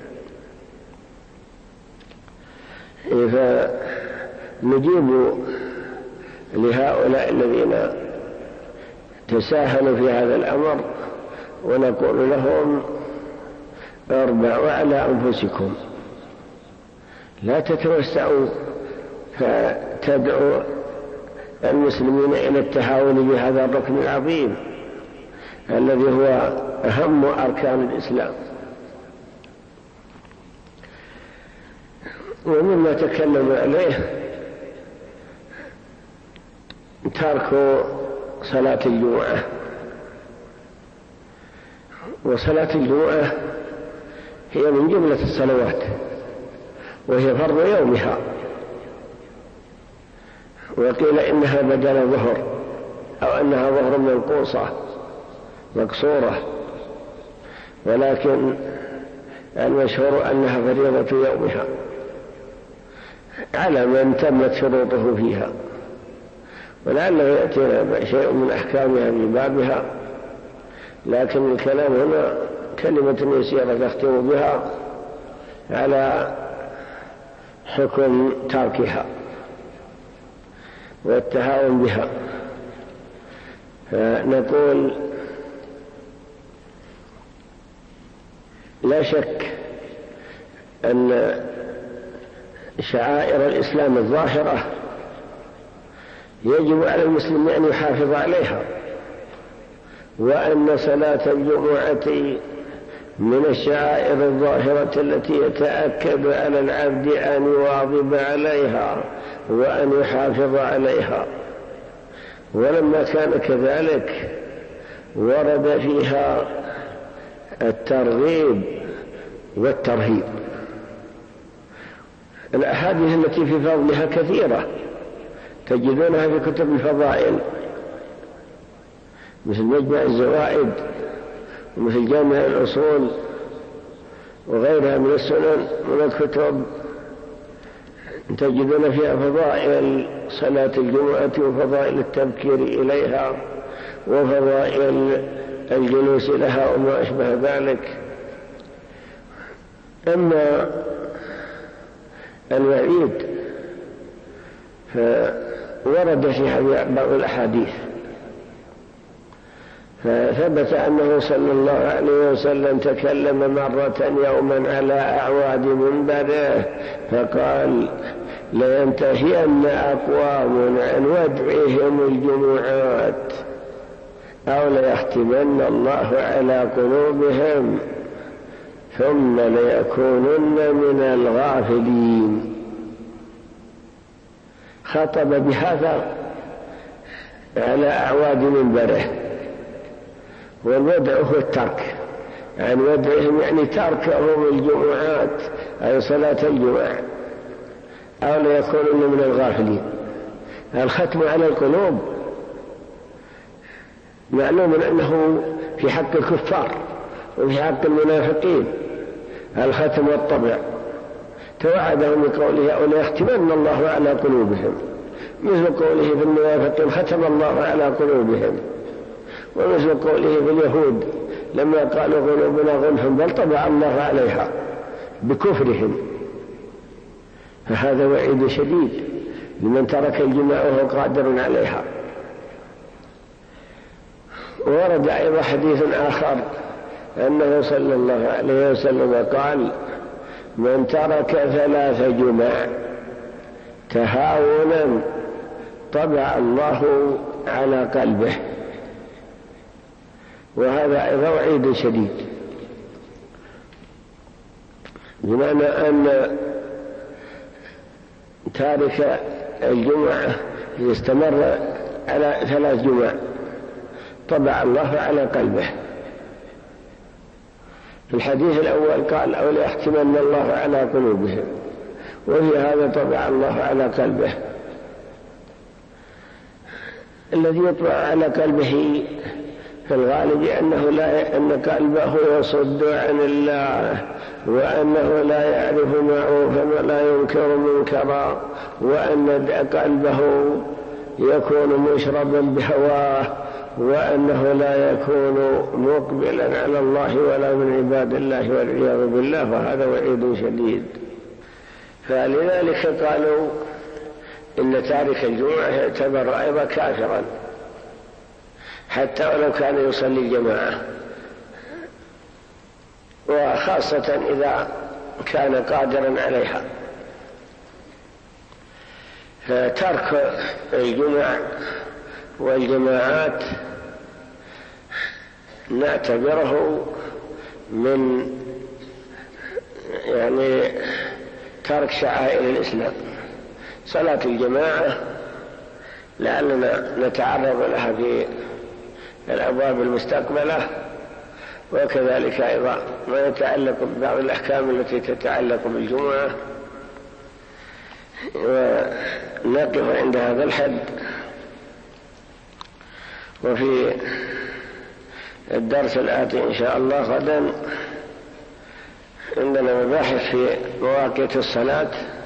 فنجيب لهؤلاء الذين تساهلوا في هذا الأمر ونقول لهم اربعوا على أنفسكم، لا تتوسعوا فتدعوا المسلمين إلى التهاون بهذا الركن العظيم الذي هو أهم أركان الإسلام. ومما تكلم عليه ترك صلاة الجمعة. وصلاة الجمعة هي من جملة الصلوات، وهي فرض يومها، وقيل إنها بدل ظهر أو أنها ظهر منقوصة مقصورة، ولكن المشهور أنها فريضة يومها على من تمت شروطه فيها، ولعله يأتينا شيء من أحكامها من بابها، لكن الكلام هنا كلمة يسيرة تختم بها على حكم تركها والتهاون بها. فنقول لا شك أن شعائر الإسلام الظاهرة يجب على المسلم أن يحافظ عليها، وأن صلاة الجمعة من الشعائر الظاهرة التي يتأكد على العبد أن يواظب عليها وأن يحافظ عليها. ولما كان كذلك ورد فيها الترغيب والترهيب. الأحاديث التي في فضلها كثيرة تجدونها في كتب الفضائل مثل مجمع الزوائد ومثل جامع الأصول وغيرها من السنن من الكتب، تجدون فيها فضائل صلاة الجمعة وفضائل التبكير إليها وفضائل الجلوس لها وما أشبه ذلك. أما الوعيد فورد في بعض الأحاديث، فثبت أنه صلى الله عليه وسلم تكلم مرة يوما على أعواد منبره فقال: لينتهين أقوام عن ودعهم الجمعات أو ليختمن الله على قلوبهم ثم ليكونن من الغافلين. خطب بهذا على أعواد منبره، والودع هو الترك عن ودعهم يعني تركهم الجمعات أي صلاة الجمعة أو ليكونن من الغافلين. الختم على القلوب معلوم أنه في حق الكفار وفي حق المنافقين الختم والطبع، توعدهم بقوله أو ليختمن الله على قلوبهم، مثل قوله في المنافقين ختم الله على قلوبهم، ومثل قوله في اليهود لما قالوا قلوبنا غلف بل طبع الله عليها بكفرهم. فهذا وعيد شديد لمن ترك الجماعة وهو قادر عليها. ورد أيضا حديث آخر أنه صلى الله عليه وسلم قال: من ترك ثلاث جمع تهاونا طبع الله على قلبه. وهذا أيضا وعيد شديد، بمعنى أن تارك الجمعة يستمر على ثلاث جمع طبع الله على قلبه. في الحديث الأول قال: أو ليختمن الله على قلوبهم، وفي هذا طبع الله على قلبه. الذي يطبع على قلبه في الغالب أنه لا أن قلبه يصد عن الله، وأنه لا يعرف معروفا ولا ينكر منكرا، وأن قلبه يكون مشربا بهواه، وأنه لا يكون مقبلا على الله ولا من عباد الله والعياذ بالله. فهذا وعيد شديد. فلذلك قالوا إن تارك الجمعة يعتبر أيضا كافرا حتى ولو كان يصلي الجماعة، وخاصة إذا كان قادرا عليها. فترك الجمع والجماعات نعتبره من يعني ترك شعائر الإسلام. صلاة الجماعة لعلنا نتعرض لها في الأبواب المستقبلة، وكذلك أيضا ما يتعلق ببعض الأحكام التي تتعلق بالجمعة، ونقف عند هذا الحد. وفي الدرس الآتي إن شاء الله غدا عندنا مباحث في مواقيت الصلاة،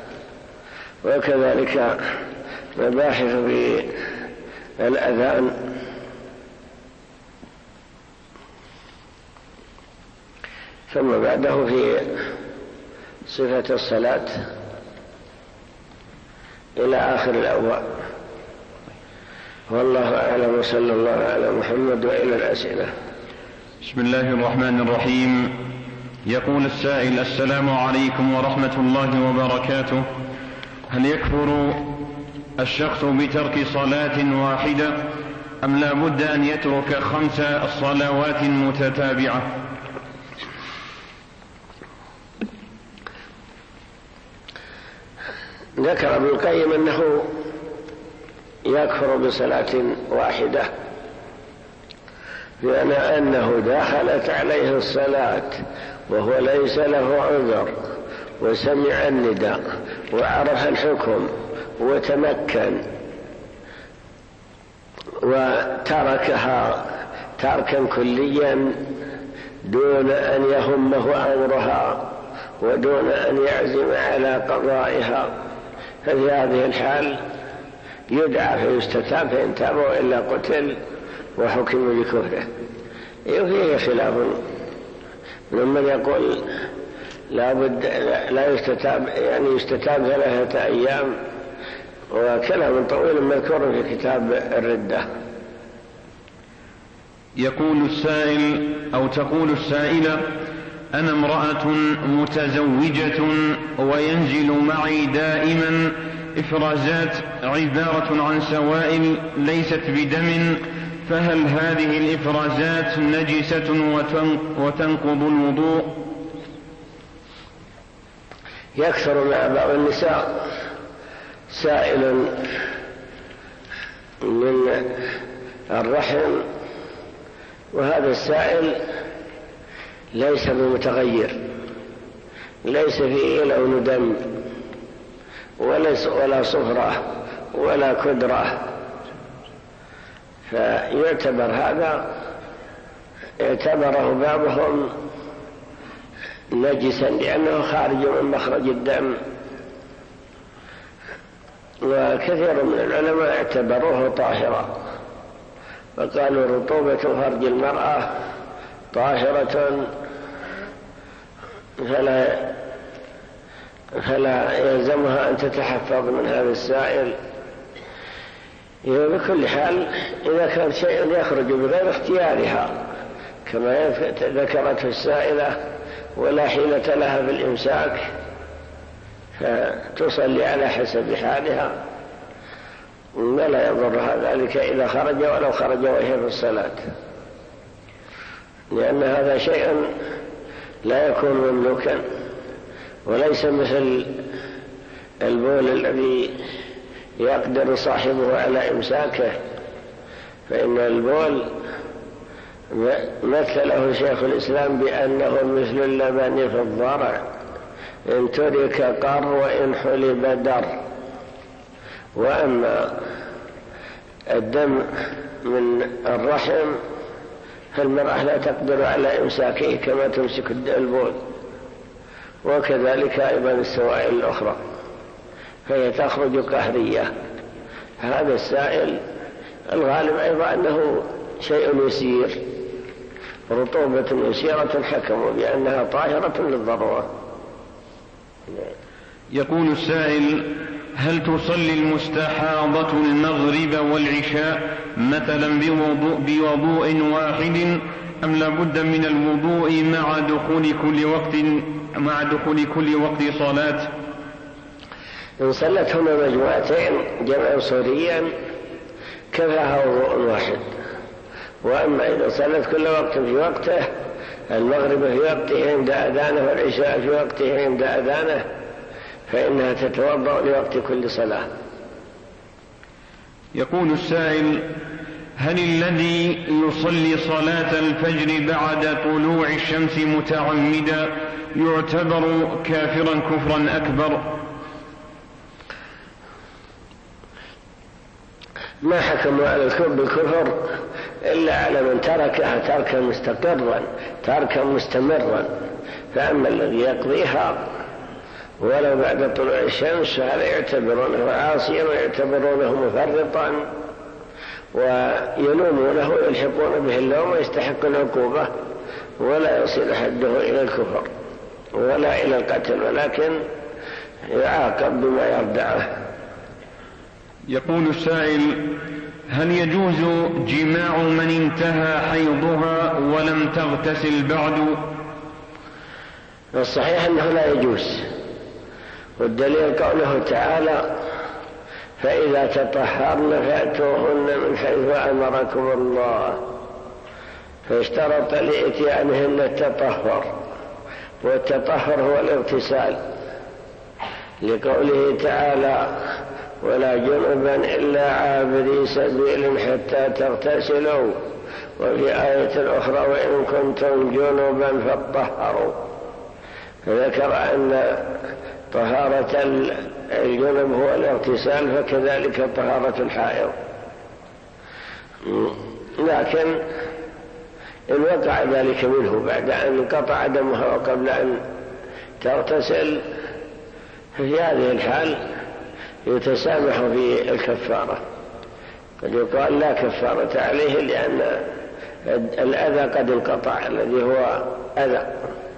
وكذلك مباحث في الأذان، ثم بعده في صفة الصلاة إلى آخر الأبواب. والله أعلم، صلى الله على محمد. وإلى الأسئلة. بسم الله الرحمن الرحيم. يقول السائل: السلام عليكم ورحمة الله وبركاته. هل يكفر الشخص بترك صلاة واحدة أم لا بد أن يترك خمس صلوات متتابعة؟ ذكر ابن القيم أنه يكفر بصلاة واحدة، لأن أنه دخلت عليه الصلاة وهو ليس له عذر وسمع النداء وعرف الحكم وتمكن وتركها تركا كليا دون أن يهمه أمرها ودون أن يعزم على قضائها، ففي هذه الحال يدعى فيستتاب، فإن تابوا إلا قتل وحكم بكفره. فيه خلاف ممن يقول لا بد لا يستتاب، يعني يستتاب ثلاثة أيام، وكلام طويل مذكور في كتاب الردة. يقول السائل أو تقول السائلة: أنا امرأة متزوجة وينزل معي دائما إفرازات عبارة عن سوائل ليست بدم، فهل هذه الإفرازات نجسة وتنقض الوضوء؟ يكثر مع بعض النساء سائل من الرحم، وهذا السائل ليس بمتغير، ليس فيه لون دم ولا صفرة ولا كدرة، فيعتبر هذا اعتبره بعضهم نجسا لأنه خارج من مخرج الدم، وكثير من العلماء اعتبروه طاهرا، فقالوا رطوبة فرج المرأة طاهرة فلا, فلا يلزمها أن تتحفظ من هذا السائل. بكل حال إذا كان شيء يخرج بغير اختيارها كما ذكرته السائلة ولا حيلة لها بالإمساك، فتصلي على حسب حالها ولا يضرها ذلك إذا خرج ولو خرج وهي في الصلاة، لأن هذا شيء لا يكون مملوكا، وليس مثل البول الذي يقدر صاحبه على إمساكه، فإن البول مثله شيخ الإسلام بأنه مثل اللبن في الضرع، إن ترك قر وإن حلب در. وأما الدم من الرحم فالمرأة لا تقدر على إمساكه كما تمسك البول، وكذلك أيضا السوائل الأخرى، فهي تخرج قهرية. هذا السائل الغالب أيضا أنه شيء يسير، رطوبة يسيرة، حكموا بأنها طاهرة للضرورة. يقول السائل: هل تصلي المستحاضة المغرب والعشاء مثلا بوضوء, بوضوء واحد أم لابد من الوضوء مع دخول كل وقت مع دخول كل وقت صلاة؟ إن صلتهما مجموعتين جمعا صوريا كفاها وضوء واحد، وأما إذا صلت كل وقت في وقته، المغرب في وقته عند أذانه والعشاء في وقته عند أذانه، فإنها تتوضأ لوقت كل صلاة. يقول السائل: هل الذي يصلي صلاة الفجر بعد طلوع الشمس متعمدا يعتبر كافرا كفرا أكبر؟ ما حكموا على الكفر بالكفر إلا على من تركها تركا مستقرا تركا مستمرا، فأما الذي يقضيها ولو بعد طلوع الشمس هذا يعتبرونه عاصيا ويعتبرونه مفرطا ويلومونه ويلحقون به اللوم ويستحق العقوبة، ولا يصل حده إلى الكفر ولا إلى القتل، ولكن يعاقب بما يردعه. يقول السائل: هل يجوز جماع من انتهى حيضها ولم تغتسل بعد؟ الصحيح أنه لا يجوز، والدليل قوله تعالى: فإذا تطهرن فأتوهن من حيث أمركم الله، فاشترط لإتيانهن التطهر، والتطهر هو الاغتسال، لقوله تعالى ولا جنبا إلا عابري سبيل حتى تغتسلوا، وفي آية أخرى وإن كنتم جنبا فاطهروا. فذكر أن طهارة الجنب هو الاغتسال، فكذلك طهارة الحائض. لكن إن وقع ذلك منه بعد أن انقطع دمها وقبل أن تغتسل، في هذه الحال يتسامح في الكفارة، قد يقال لا كفارة عليه لأن الأذى قد انقطع الذي هو أذى.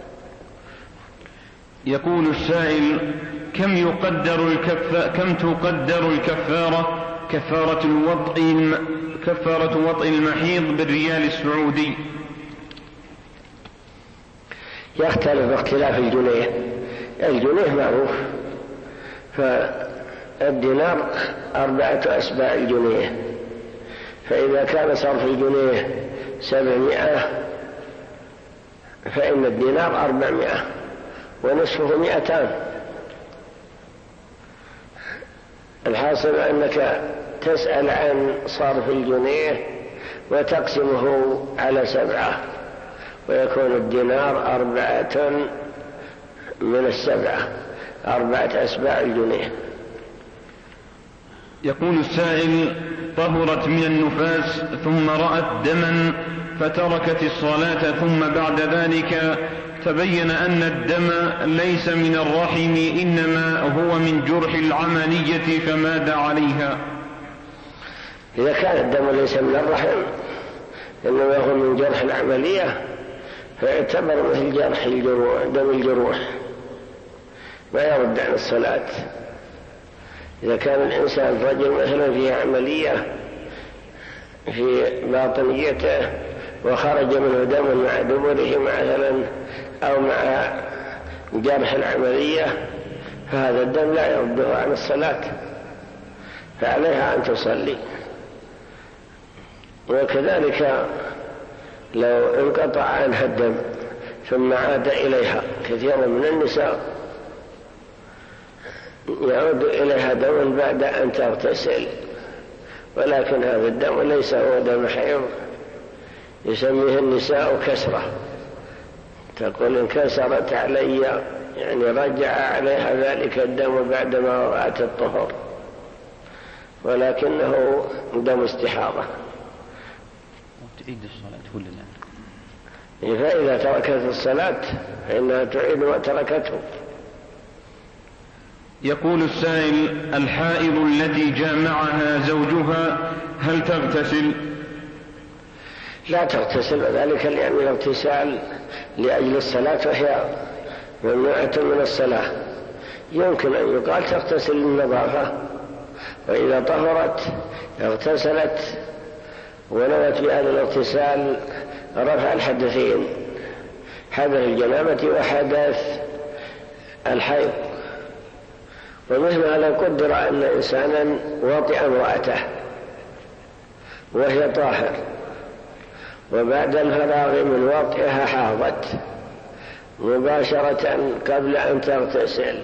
يقول السائل كم يقدر الكف... كم تقدر الكفارة كفارة الوطء الم... كفارة وطء المحيض بالريال السعودي؟ يختلف اختلاف الجنيه. الجنيه معروف، فالدينار أربعة أسباع الجنيه، فإذا كان صرف الجنيه سبعمائة فإن الدينار أربعمائة ونصفه مئتان. الحاصل أنك تسأل عن صرف الجنيه وتقسمه على سبعة، ويكون الدينار أربعة من السبعة، أربعة أسباع الجنيه. يقول السائل طهرت من النفاس ثم رأت دما فتركت الصلاة، ثم بعد ذلك تبين أن الدم ليس من الرحم إنما هو من جرح العملية، فماذا عليها؟ إذا كان الدم ليس من الرحم إنما هو من جرح العملية فيعتبر مثل جرح الجروح، دم الجروح، ما يرد عن الصلاة. إذا كان الإنسان رجل مثلا فيه عملية في باطنيته وخرج منه دم مع دبره مثلا أو مع جرح العملية، فهذا الدم لا يرده عن الصلاة، فعليها أن تصلي. وكذلك لو انقطع عنها الدم ثم عاد إليها، كثير من النساء يعود إليها دم بعد أن تغتسل، ولكن هذا الدم ليس هو دم حيض، يسميه النساء كسرة، تقول انكسرت علي، يعني رجع عليها ذلك الدم بعدما رأت الطهر، ولكنه دم استحاضة. تعيد الصلاة كلنا، فإذا تركت الصلاة فإنها تعيد ما تركته. يقول السائل الحائض التي جامعها زوجها هل تغتسل؟ لا تغتسل، ذلك لأن الاغتسال لأجل الصلاة وهي ممنوعة من الصلاة. يمكن أن يقال تغتسل للنظافة، وإذا طهرت اغتسلت ونوت بهذا الاغتسال رفع الحدثين، حدث الجنابة وحدث الحيض. ومثل لو قدر أن إنسانا وطئ امرأته وهي طاهر، وبعد الفراغ من وطئها حاضت مباشرة قبل أن تغتسل،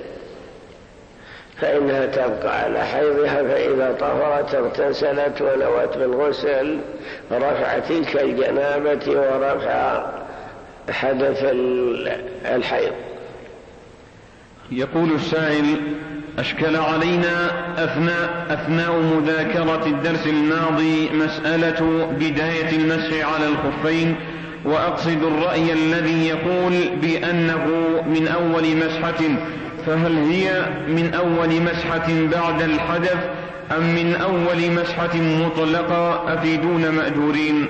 فإنها تبقى على حيضها، فإذا طهرت اغتسلت ونوت بالغسل رفع تلك الجنابة ورفع حدث الحيض. يقول السائل أشكل علينا أثناء, أثناء مذاكرة الدرس الماضي مسألة بداية المسح على الخفين، وأقصد الرأي الذي يقول بأنه من أول مسحة، فهل هي من أول مسحة بعد الحدث أم من أول مسحة مطلقة؟ أفيدون مأجورين.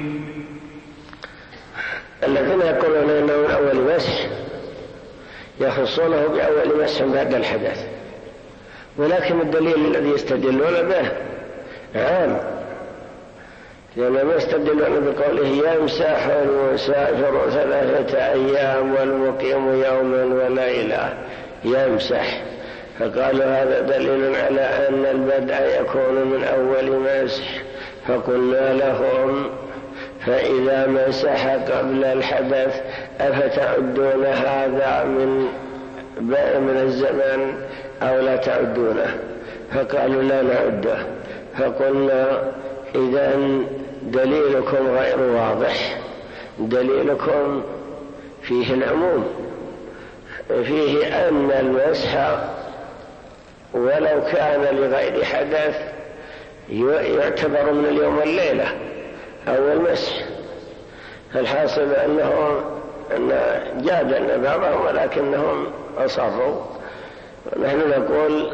الذين يقولون أنه من أول مسح يخصونه بأول مسح بعد الحدث، ولكن الدليل الذي يستدلون به عام، لأنهم يستدلون بقوله يمسح المسافر ثلاثة أيام والمقيم يوما وليلة يمسح، فقالوا هذا دليل على أن البدء يكون من أول مسح. فقلنا لهم فإذا مسح قبل الحدث أفتعدون هذا من من الزمن أو لا تعدونه؟ فقالوا لا نعده. فقلنا إذن دليلكم غير واضح، دليلكم فيه العموم، فيه أن المسح ولو كان لغير حدث يعتبر من اليوم والليلة أو المسح. فالحاصل أنه أن جادلنا بعضهم ولكنهم أصروا. ونحن نقول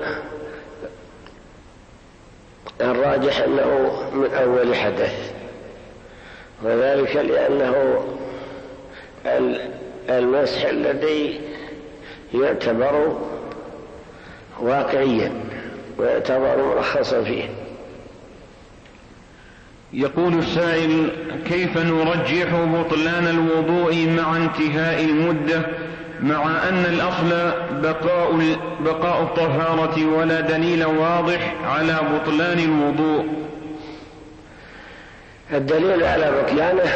الراجح أنه من أول حدث، وذلك لأنه المسح الذي يعتبر واقعيا ويعتبر مرخصا فيه. يقول السائل: كيف نرجح بطلان الوضوء مع انتهاء المدة، مع أن الأصل بقاء, بقاء الطهارة ولا دليل واضح على بطلان الوضوء؟ الدليل على بطلانه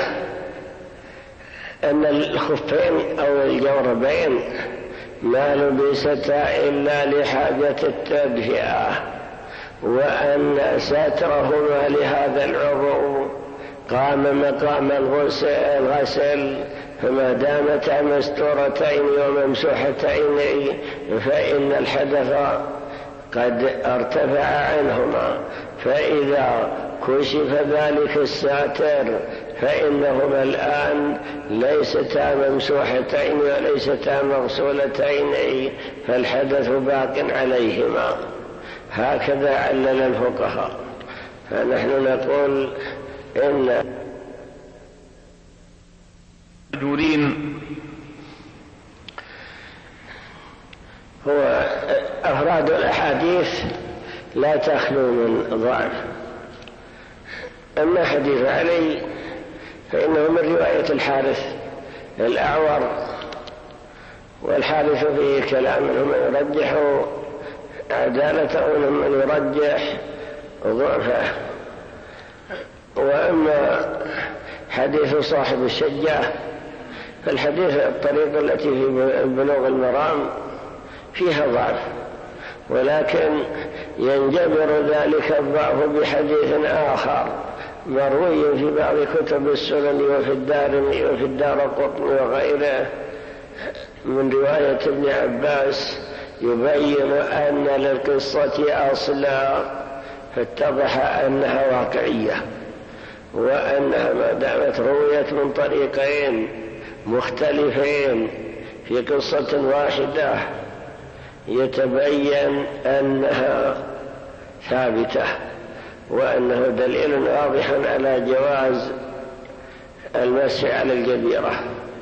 أن الخفين أو الجوربين ما لبستا إلا لحاجة التدفئة، وأن ساترهما لهذا العضو قام مقام الغسل، فما دامتا مستورتين وممسوحتين فإن الحدث قد ارتفع عنهما، فإذا كشف ذلك الساتر فإنهما الآن ليستا ممسوحتين وليستا مغسولتين، فالحدث باق عليهما. هكذا علل الفقهاء. فنحن نقول إن مأجورين هو أفراد الأحاديث لا تخلو من ضعف. أما حديث علي فإنه من رواية الحارث الأعور، والحارث فيه كلام، من يرجح عدالته ومن يرجح ضعفه. وأما حديث صاحب الشجاع فالحديث الطريق التي في بلوغ المرام فيها ضعف، ولكن ينجبر ذلك الضعف بحديث آخر مروي في بعض كتب السنن وفي الدارمي وفي الدارقطني وغيره من رواية ابن عباس يبين أن للقصة أصلا، فاتضح أنها واقعية، وأنها ما دامت رويت من طريقين مختلفين في قصة واحدة يتبين أنها ثابتة، وأنه دليل واضح على جواز المسح على الجبيرة.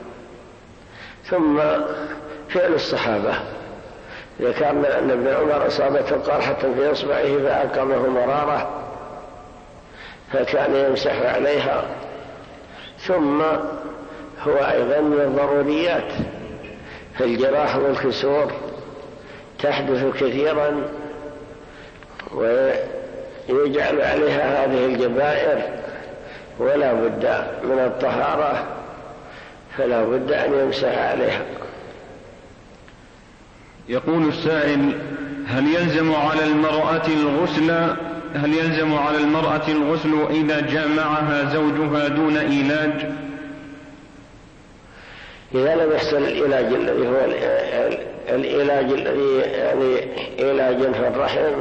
ثم فعل الصحابة، ذكرنا أن ابن عمر أصابته قرحة في إصبعه فألقمه مرارة فكان يمسح عليها. ثم هو أيضا من الضروريات، فالجراح والكسور تحدث كثيرا ويجعل عليها هذه الجبائر، ولا بد من الطهارة، فلا بد أن يمسح عليها. يقول السائل: هل يلزم على المرأة الغسل هل يلزم على المرأة الغسل إذا جامعها زوجها دون علاج؟ إذا لم يحصل العلاج الذي هو العلاج الذي يعني علاج في الرحم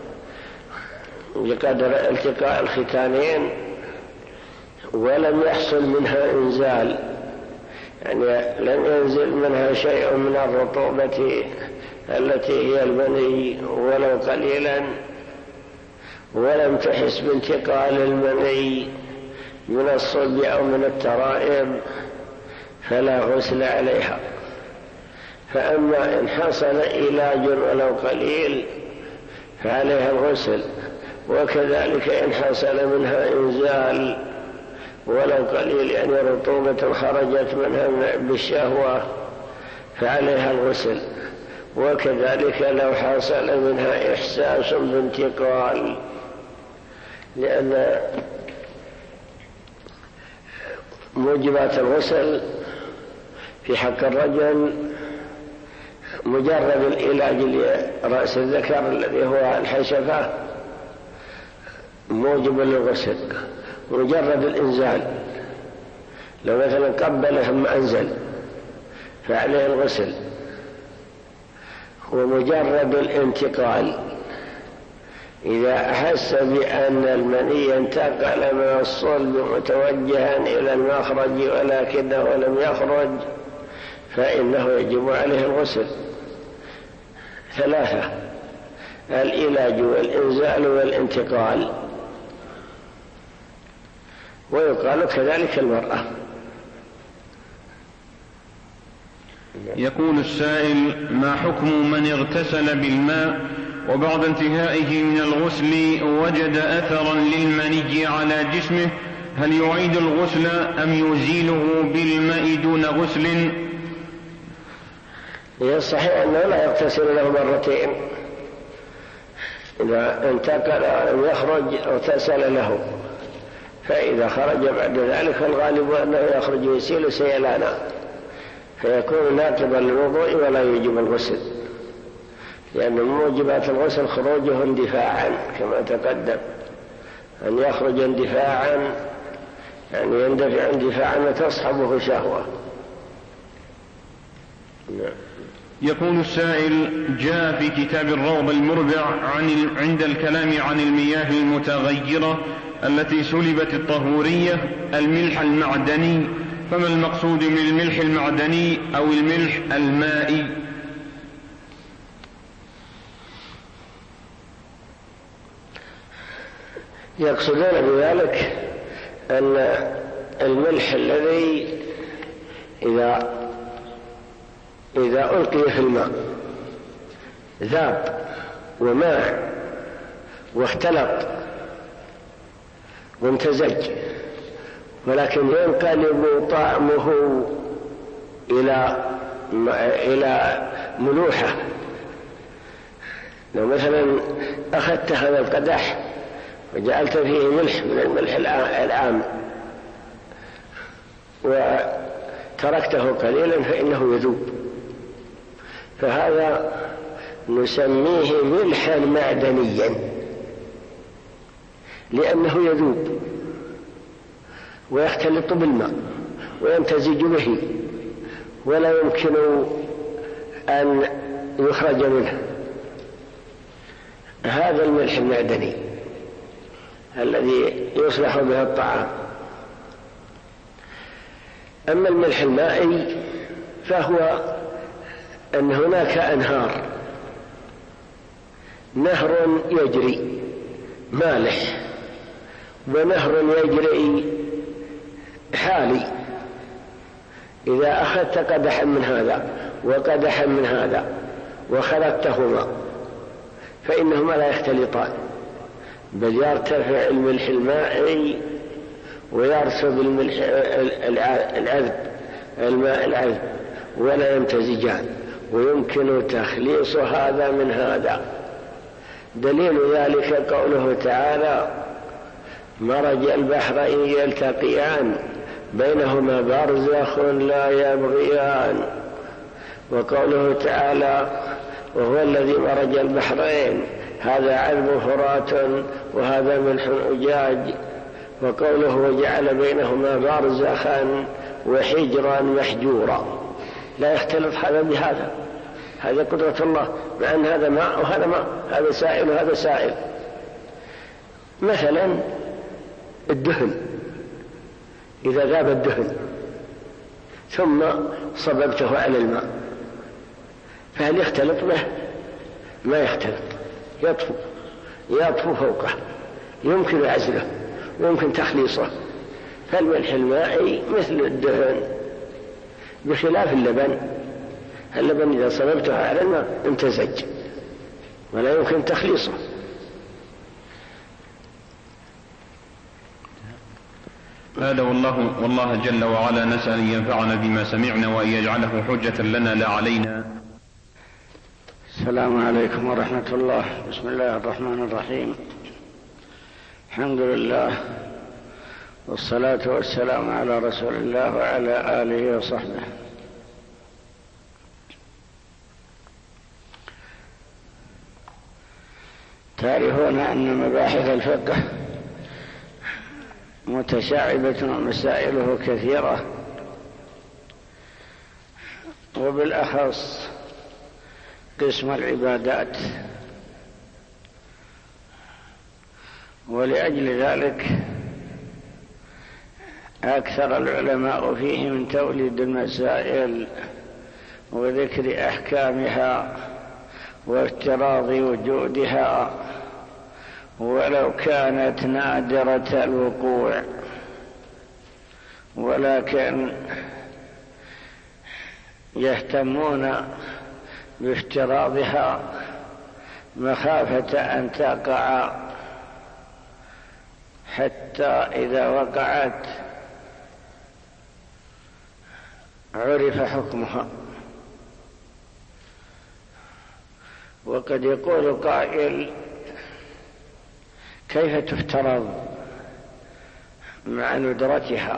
بقدر التقاء الختانين ولم يحصل منها إنزال، يعني لم ينزل منها شيء من الرطوبة التي هي المني ولو قليلا، ولم تحس بانتقال المني من الصلب أو من الترائب، فلا غسل عليها. فأما إن حصل علاج ولو قليل فعليها الغسل، وكذلك إن حصل منها إنزال ولو قليل، يعني رطوبة خرجت منها بالشهوة، فعليها الغسل، وكذلك لو حصل منها إحساس بانتقال، لأن موجبات الغسل في حق الرجل مجرد العلاج لرأس الذكر الذي هو الحشفة موجب للغسل، مجرد الإنزال لو مثلا قبل ثم أنزل فعليه الغسل، ومجرد الانتقال إذا أحس بأن المني انتقل من الصلب متوجها إلى المخرج ولكنه لم يخرج فإنه يجب عليه الغسل. ثلاثة: العلاج والإنزال والانتقال، ويقال كذلك المرأة. يقول السائل: ما حكم من اغتسل بالماء وبعد انتهائه من الغسل وجد أثرا للمني على جسمه، هل يعيد الغسل أم يزيله بالماء دون غسل؟ هي الصحيح أنه لا يغتسل له مرتين، إذا انتقل أو يخرج اغتسل له، فإذا خرج بعد ذلك فالغالب أنه يخرج يسيل سيلانا فيكون ناقضا للوضوء ولا يجب الغسل، لأن من موجبات الغسل خروجه اندفاعا كما تقدم، أن يخرج اندفاعا يعني يندفع اندفاعا وتصحبه شهوة. يقول السائل: جاء في كتاب الروض المربع عن عند الكلام عن المياه المتغيرة التي سلبت الطهورية الملح المعدني، فما المقصود من الملح المعدني أو الملح المائي؟ يقصدون بذلك أن الملح الذي إذا إذا ألقي في الماء ذاب وماء واختلط وامتزج، ولكن ينقلب طعمه إلى إلى ملوحة. لو مثلا أخذت هذا القدح وجعلت فيه ملح من الملح العام وتركته قليلا فإنه يذوب، فهذا نسميه ملحا معدنيا لأنه يذوب ويختلط بالماء ويمتزج به ولا يمكن أن يخرج منه. هذا الملح المعدني الذي يصلح به الطعام. أما الملح المائي فهو أن هناك أنهار، نهر يجري مالح ونهر يجري حالي، إذا أخذت قدحا من هذا وقدحا من هذا وخلطتهما فإنهما لا يختلطان، بل يرتفع الملح المائي ويرسب الملح العذب الماء العذب ولا يمتزجان، ويمكن تخليص هذا من هذا. دليل ذلك قوله تعالى: مرج البحرين يلتقيان بينهما برزخ لا يبغيان. وقوله تعالى: وهو الذي مرج البحرين، هذا عذب فرات وهذا ملح أجاج. وقوله: وجعل بينهما برزخا وحجرا محجورا، لا يختلط هذا بهذا، هذا قدرة الله، مع أن هذا ماء وهذا ماء، هذا سائل وهذا سائل. مثلا الدهن، إذا ذاب الدهن ثم صببته على الماء فهل يختلط به؟ ما يختلط، يطفو يطفو فوقه، يمكن عزله ويمكن تخليصه. فالملح المائي مثل الدهن بخلاف اللبن. اللبن إذا صببته على الماء امتزج ولا يمكن تخليصه. هذا والله والله جل وعلا نسأل أن ينفعنا بما سمعنا وأن يجعله حجة لنا لا علينا. السلام عليكم ورحمة الله. بسم الله الرحمن الرحيم. الحمد لله والصلاة والسلام على رسول الله وعلى آله وصحبه. تعرفون أن مباحث الفقه متشعبة ومسائله كثيرة، وبالأخص قسم العبادات، ولأجل ذلك أكثر العلماء فيه من توليد المسائل وذكر أحكامها وافتراض وجودها ولو كانت نادرة الوقوع، ولكن يهتمون بافتراضها مخافة أن تقع، حتى إذا وقعت عرف حكمها. وقد يقول قائل: كيف تفترض مع ندرتها؟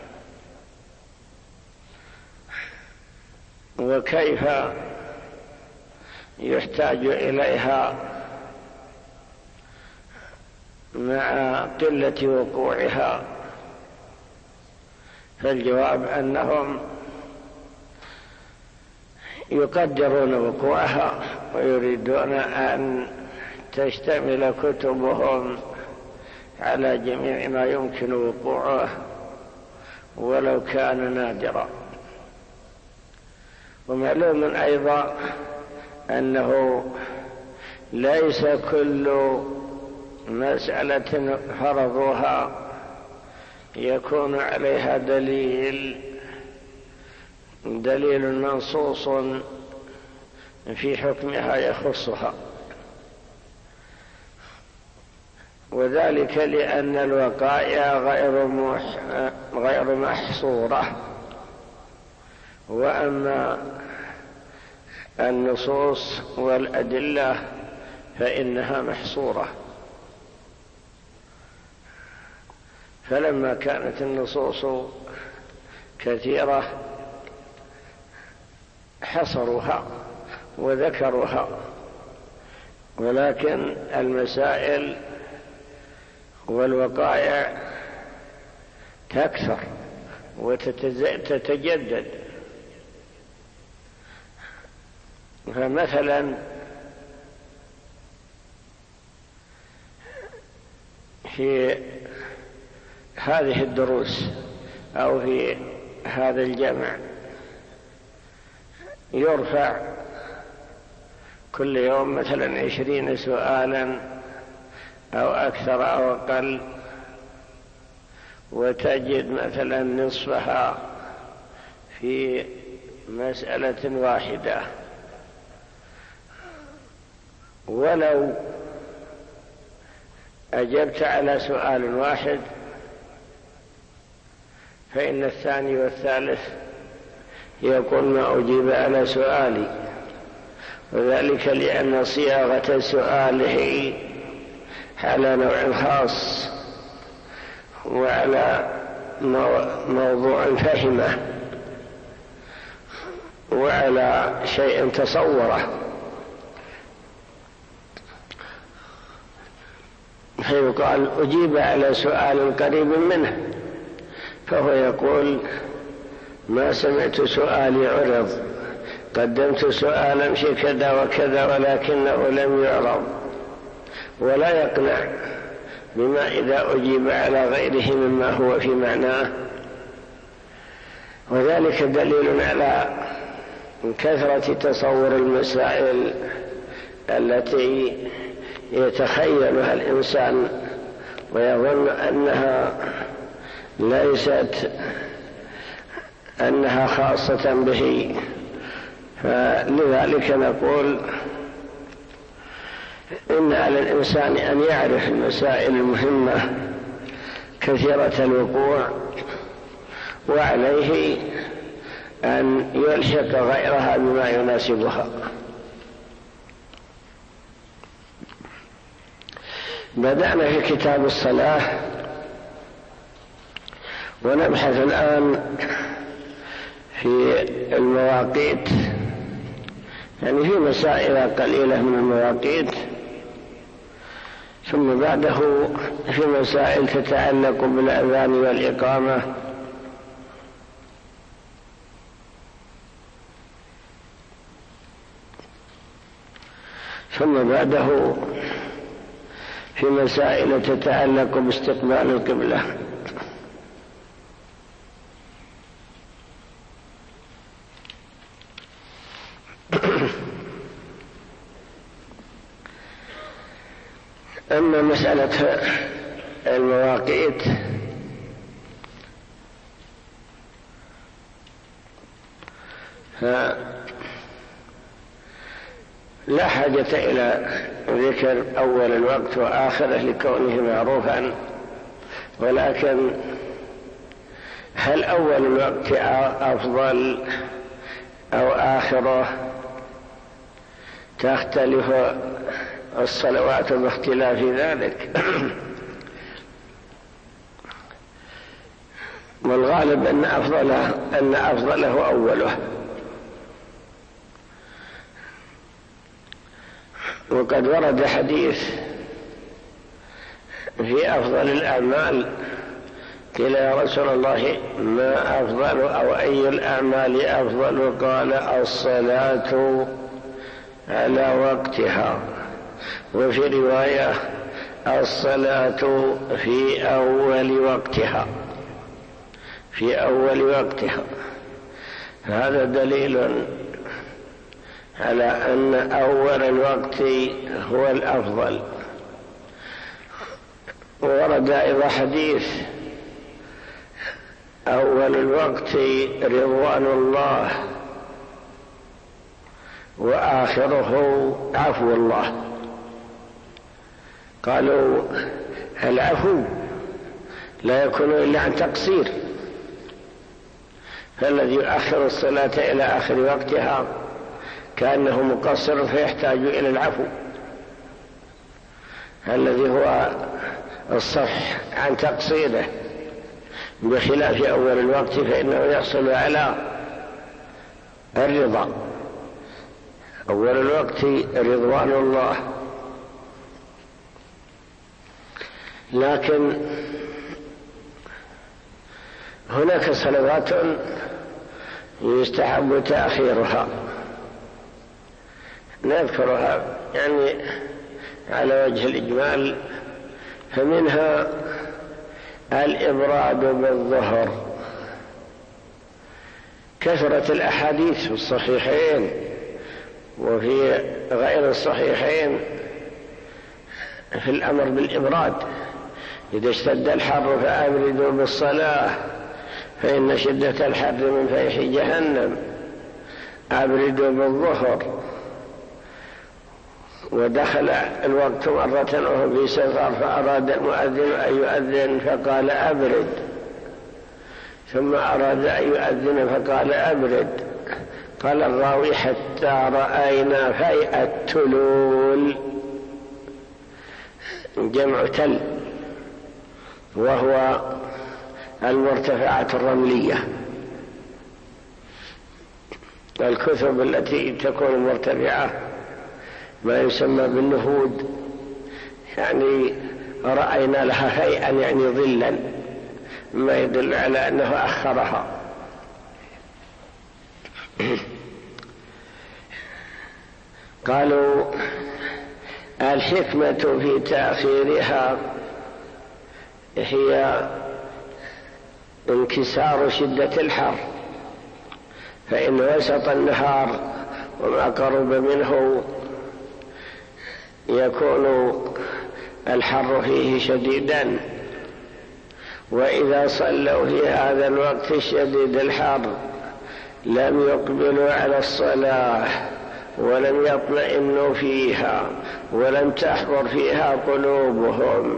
وكيف يحتاج إليها مع قلة وقوعها؟ فالجواب أنهم يقدرون وقوعها ويريدون أن تشتمل كتبهم على جميع ما يمكن وقوعه ولو كان نادرا. ومعلوم أيضا أنه ليس كل مسألة فرضوها يكون عليها دليل دليل منصوص في حكمها يخصها، وذلك لأن الوقائع غير غير محصورة، وأما النصوص والأدلة فإنها محصورة. فلما كانت النصوص كثيرة حصروها وذكروها، ولكن المسائل والوقائع تكثر وتتجدد. فمثلا في هذه الدروس أو في هذا الجمع يرفع كل يوم مثلا عشرين سؤالا أو أكثر أو أقل، وتجد مثلا نصفها في مسألة واحدة. ولو أجبت على سؤال واحد فإن الثاني والثالث يقول ما أجيب على سؤالي، وذلك لأن صياغة سؤاله على نوع خاص وعلى موضوع فهمه وعلى شيء تصوره، فيقال أجيب على سؤال قريب منه، فهو يقول ما سمعت سؤالي عرض، قدمت سؤالا في كذا وكذا ولكنه لم يعرض، ولا يقنع بما إذا أجيب على غيره مما هو في معناه. وذلك دليل على كثرة تصور المسائل التي يتخيلها الإنسان ويظن أنها ليست أنها خاصة به. فلذلك نقول إن على الإنسان أن يعرف المسائل المهمة كثيرة الوقوع، وعليه أن يلحق غيرها بما يناسبها. بدأنا في كتاب الصلاة ونبحث الآن في المواقيت، يعني في مسائل قليلة من المواقيت ثم بعده في مسائل تتعلق بالأذان والإقامة. ثم بعده في مسائل تتعلق باستقبال القبلة. أما مسألة المواقيت لا حاجة إلى ذكر أول الوقت وآخره لكونه معروفا، ولكن هل أول الوقت أفضل أو آخره تختلف الصلوات باختلاف ذلك. والغالب أن أفضله أن أفضله أوله، وقد ورد حديث في أفضل الأعمال قيل يا رسول الله ما أفضل أو أي الأعمال أفضل؟ قال الصلاة على وقتها، وفي رواية الصلاة في أول وقتها في أول وقتها. هذا دليل على أن أول الوقت هو الأفضل. ورد أيضا حديث أول الوقت رضوان الله وآخره عفو الله. قالوا العفو لا يكون إلا عن تقصير، فالذي يؤخر الصلاة إلى آخر وقتها كأنه مقصر فيحتاج إلى العفو، الذي هو الصفح عن تقصيره، بخلاف أول الوقت فإنه يحصل على الرضا. أول الوقت رضوان الله. لكن هناك صلوات يستحب تأخيرها، نذكرها يعني على وجه الإجمال. فمنها الإبراد بالظهر، كثرة الأحاديث في الصحيحين وفي غير الصحيحين في الأمر بالإبراد. إذا اشتد الحر فأبردوا بالصلاة فإن شدة الحر من فيح جهنم، أبردوا بالظهر. ودخل الوقت مرة وهو في سفر فأراد المؤذن أن يؤذن فقال أبرد، ثم أراد أن يؤذن فقال أبرد. قال الراوي حتى رأينا فيء التلول، جمع تل، وهو المرتفعات الرملية، الكثب التي تكون مرتفعة ما يسمى بالنهود، يعني رأينا لها هيئا يعني ظلا، ما يدل على أنه أخرها. قالوا الحكمة في تأخيرها هي انكسار شدة الحر، فإن وسط النهار وما قرب منه يكون الحر فيه شديدا، وإذا صلوا في هذا الوقت الشديد الحر لم يقبلوا على الصلاة ولم يطمئنوا فيها ولم تحضر فيها قلوبهم،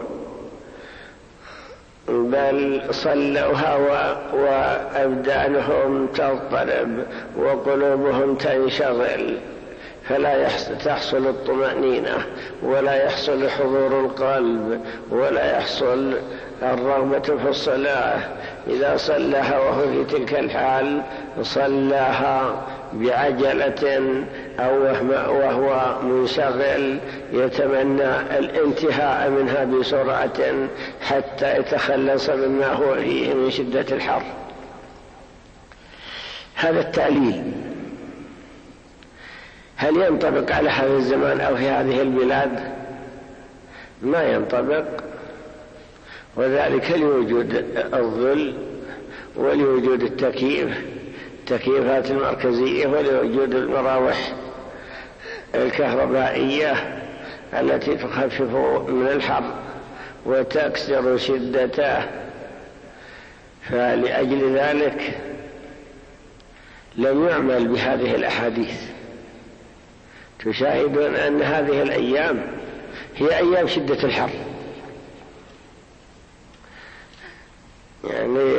بل صلوها وأبدانهم تضطرب وقلوبهم تنشغل، فلا تحصل الطمأنينة ولا يحصل حضور القلب ولا يحصل الرغبة في الصلاة. إذا صلىها وهو في تلك الحال صلىها بعجلة أو وهو منشغل يتمنى الانتهاء منها بسرعة حتى يتخلص مما هو فيه من شدة الحر. هذا التعليل هل ينطبق على هذا الزمان أو في هذه البلاد؟ ما ينطبق، وذلك لوجود الظل ولوجود التكييف التكييفات المركزية ولوجود المراوح الكهربائية التي تخفف من الحر وتكسر شدته. فلأجل ذلك لم يعمل بهذه الأحاديث. تشاهدون أن هذه الأيام هي أيام شدة الحر، يعني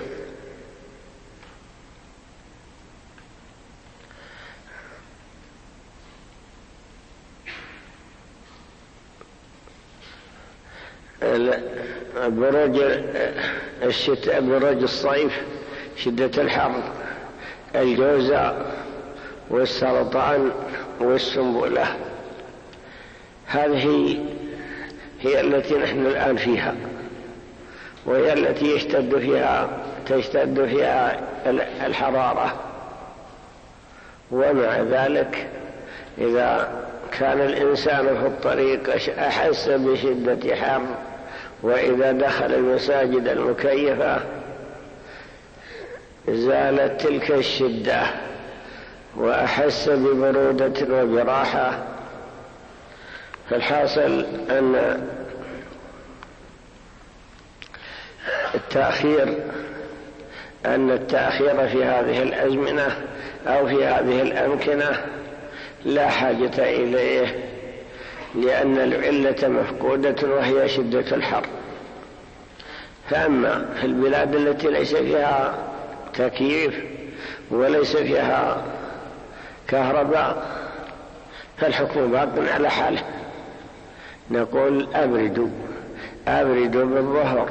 بروج الشتاء بروج الصيف شدة الحر، الجوزاء والسرطان والسنبلة، هذه هي التي نحن الآن فيها، وهي التي يشتد فيها تشتد فيها الحرارة. ومع ذلك إذا كان الإنسان في الطريق أحس بشدة حر، وإذا دخل المساجد المكيفة زالت تلك الشدة وأحس ببرودة وبراحة. فالحاصل أن التأخير أن التأخير في هذه الأزمنة أو في هذه الأمكنة لا حاجة إليه، لأن العلة مفقودة وهي شدة الحر. فأما في البلاد التي ليس فيها تكييف وليس فيها كهرباء فالحكم باق على حاله، نقول أبردوا أبردوا بالظهر.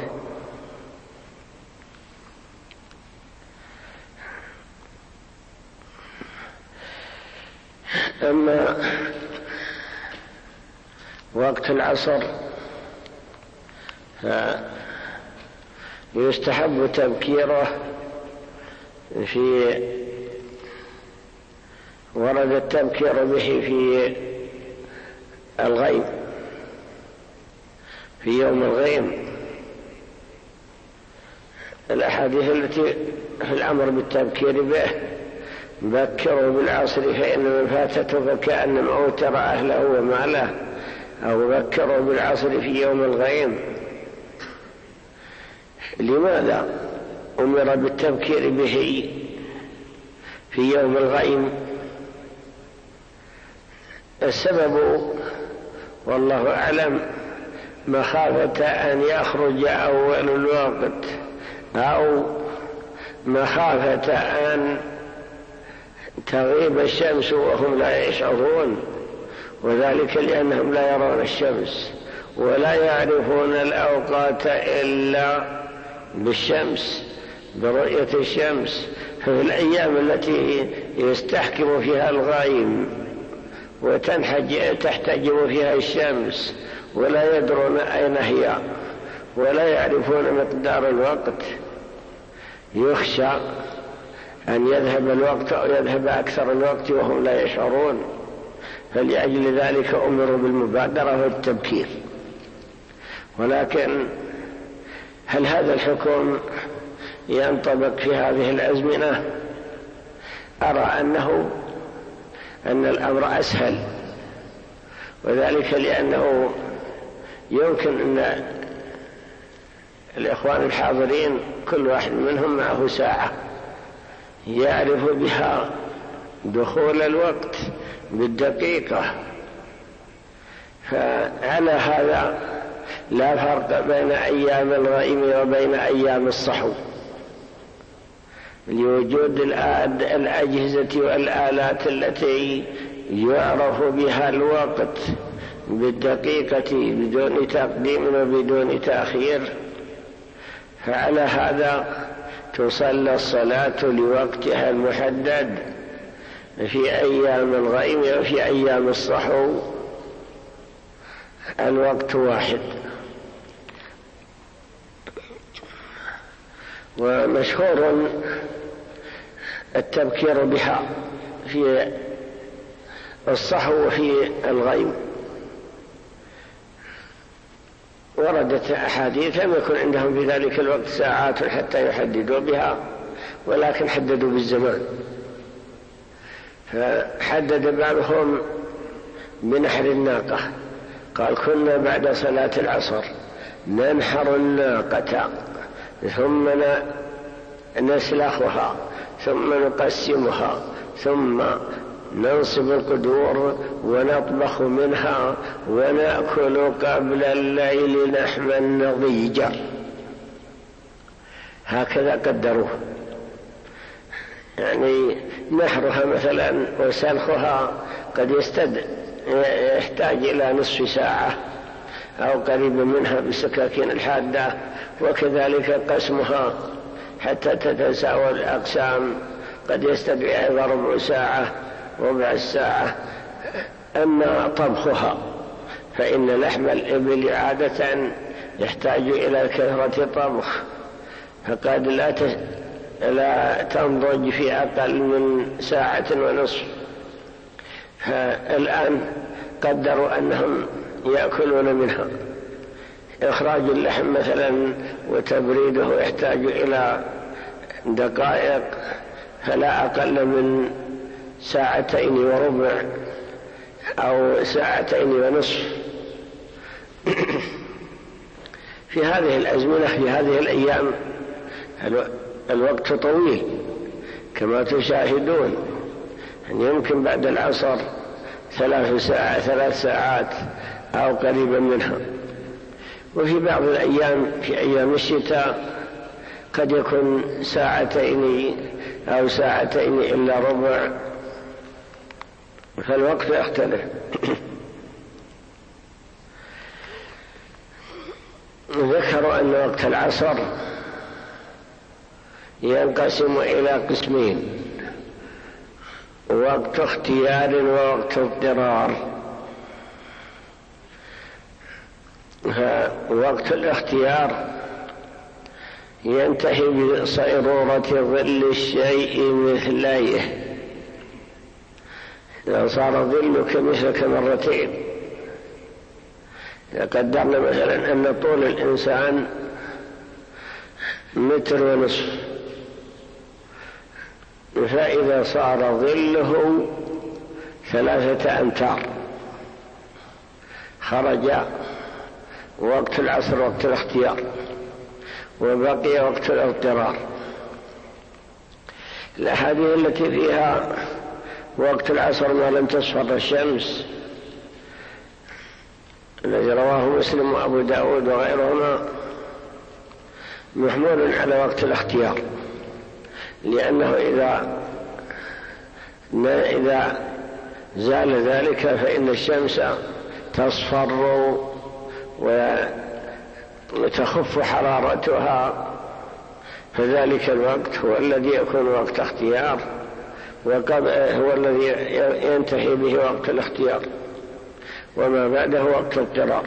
أما وقت العصر فيستحب تبكيره، في ورد التبكير به في الغيم، في يوم الغيم، الأحاديث التي في الأمر بالتبكير به: بكروا بالعصر فإن من فاتته فكأنما أوتر أهله وماله، أو بكروا بالعصر في يوم الغيم. لماذا أمر بالتبكير به في يوم الغيم؟ السبب والله أعلم مخافة أن يخرج أول الوقت، أو مخافة أن تغيب الشمس وهم لا يشعرون، وذلك لأنهم لا يرون الشمس ولا يعرفون الأوقات إلا بالشمس، برؤية الشمس. ففي الأيام التي يستحكم فيها الغيم وتحتجب فيها الشمس ولا يدرون أين هي ولا يعرفون مقدار الوقت، يخشى أن يذهب الوقت أو يذهب أكثر الوقت وهم لا يشعرون. فلأجل ذلك أمروا بالمبادرة والتبكير. ولكن هل هذا الحكم ينطبق في هذه الأزمنة؟ أرى أنه أن الأمر أسهل، وذلك لأنه يمكن أن الإخوان الحاضرين كل واحد منهم معه ساعة يعرف بها دخول الوقت بالدقيقة. فعلى هذا لا فرق بين أيام الغيم وبين أيام الصحو، لوجود الأجهزة والآلات التي يعرف بها الوقت بالدقيقة بدون تقديم وبدون تأخير. فعلى هذا تصلى الصلاة لوقتها المحدد في أيام الغيم وفي أيام الصحو الوقت واحد. ومشهور التبكير بها في الصحو وفي الغيم. وردت أحاديث لم يكن عندهم في ذلك الوقت ساعات حتى يحددوا بها، ولكن حددوا بالزمان. فحدد بعضهم بنحر الناقة، قال كنا بعد صلاة العصر ننحر الناقة ثم نسلخها ثم نقسمها ثم ننصب القدور ونطبخ منها ونأكل قبل الليل لحما نضيجا. هكذا قدروه، يعني نحرها مثلا وسلخها قد يستد يحتاج إلى نصف ساعة أو قريبا منها بالسكاكين الحادة، وكذلك قسمها حتى تتساوى الأقسام قد يستدعي أيضا ربع ساعة ربع الساعة. أما طبخها فإن لحم الإبل عادة يحتاج إلى كثرة طبخ، فقد لا لا تنضج في أقل من ساعة ونصف. فالآن قدروا أنهم يأكلون منها. إخراج اللحم مثلا وتبريده يحتاج إلى دقائق، فلا أقل من ساعتين وربع أو ساعتين ونصف. في هذه الأزمنة في هذه الأيام الوقت طويل كما تشاهدون، يعني يمكن بعد العصر ثلاث ساعات ثلاث ساعات أو قريبا منها. وفي بعض الأيام في أيام الشتاء قد يكون ساعتين أو ساعتين إلا ربع، فالوقت يختلف. ذكروا أن وقت العصر ينقسم إلى قسمين: وقت اختيار ووقت اضطرار. وقت الاختيار ينتهي بصيرورة ظل الشيء مثليه، إذا صار ظلك مثلك مرتين. إذا قدرنا مثلا أن طول الإنسان متر ونصف، فإذا صار ظله ثلاثة أمتار خرج وقت العصر وقت الاختيار، وبقي وقت الاضطرار. الأحاديث التي فيها وقت العصر ما لم تصفر الشمس الذي رواه مسلم وأبو داود وغيرهما محمول على وقت الاختيار، لأنه إذا إذا زال ذلك فإن الشمس تصفر وتخف حرارتها، فذلك الوقت هو الذي يكون وقت اختيار، هو الذي ينتهي به وقت الاختيار، وما بعده وقت اضطرار.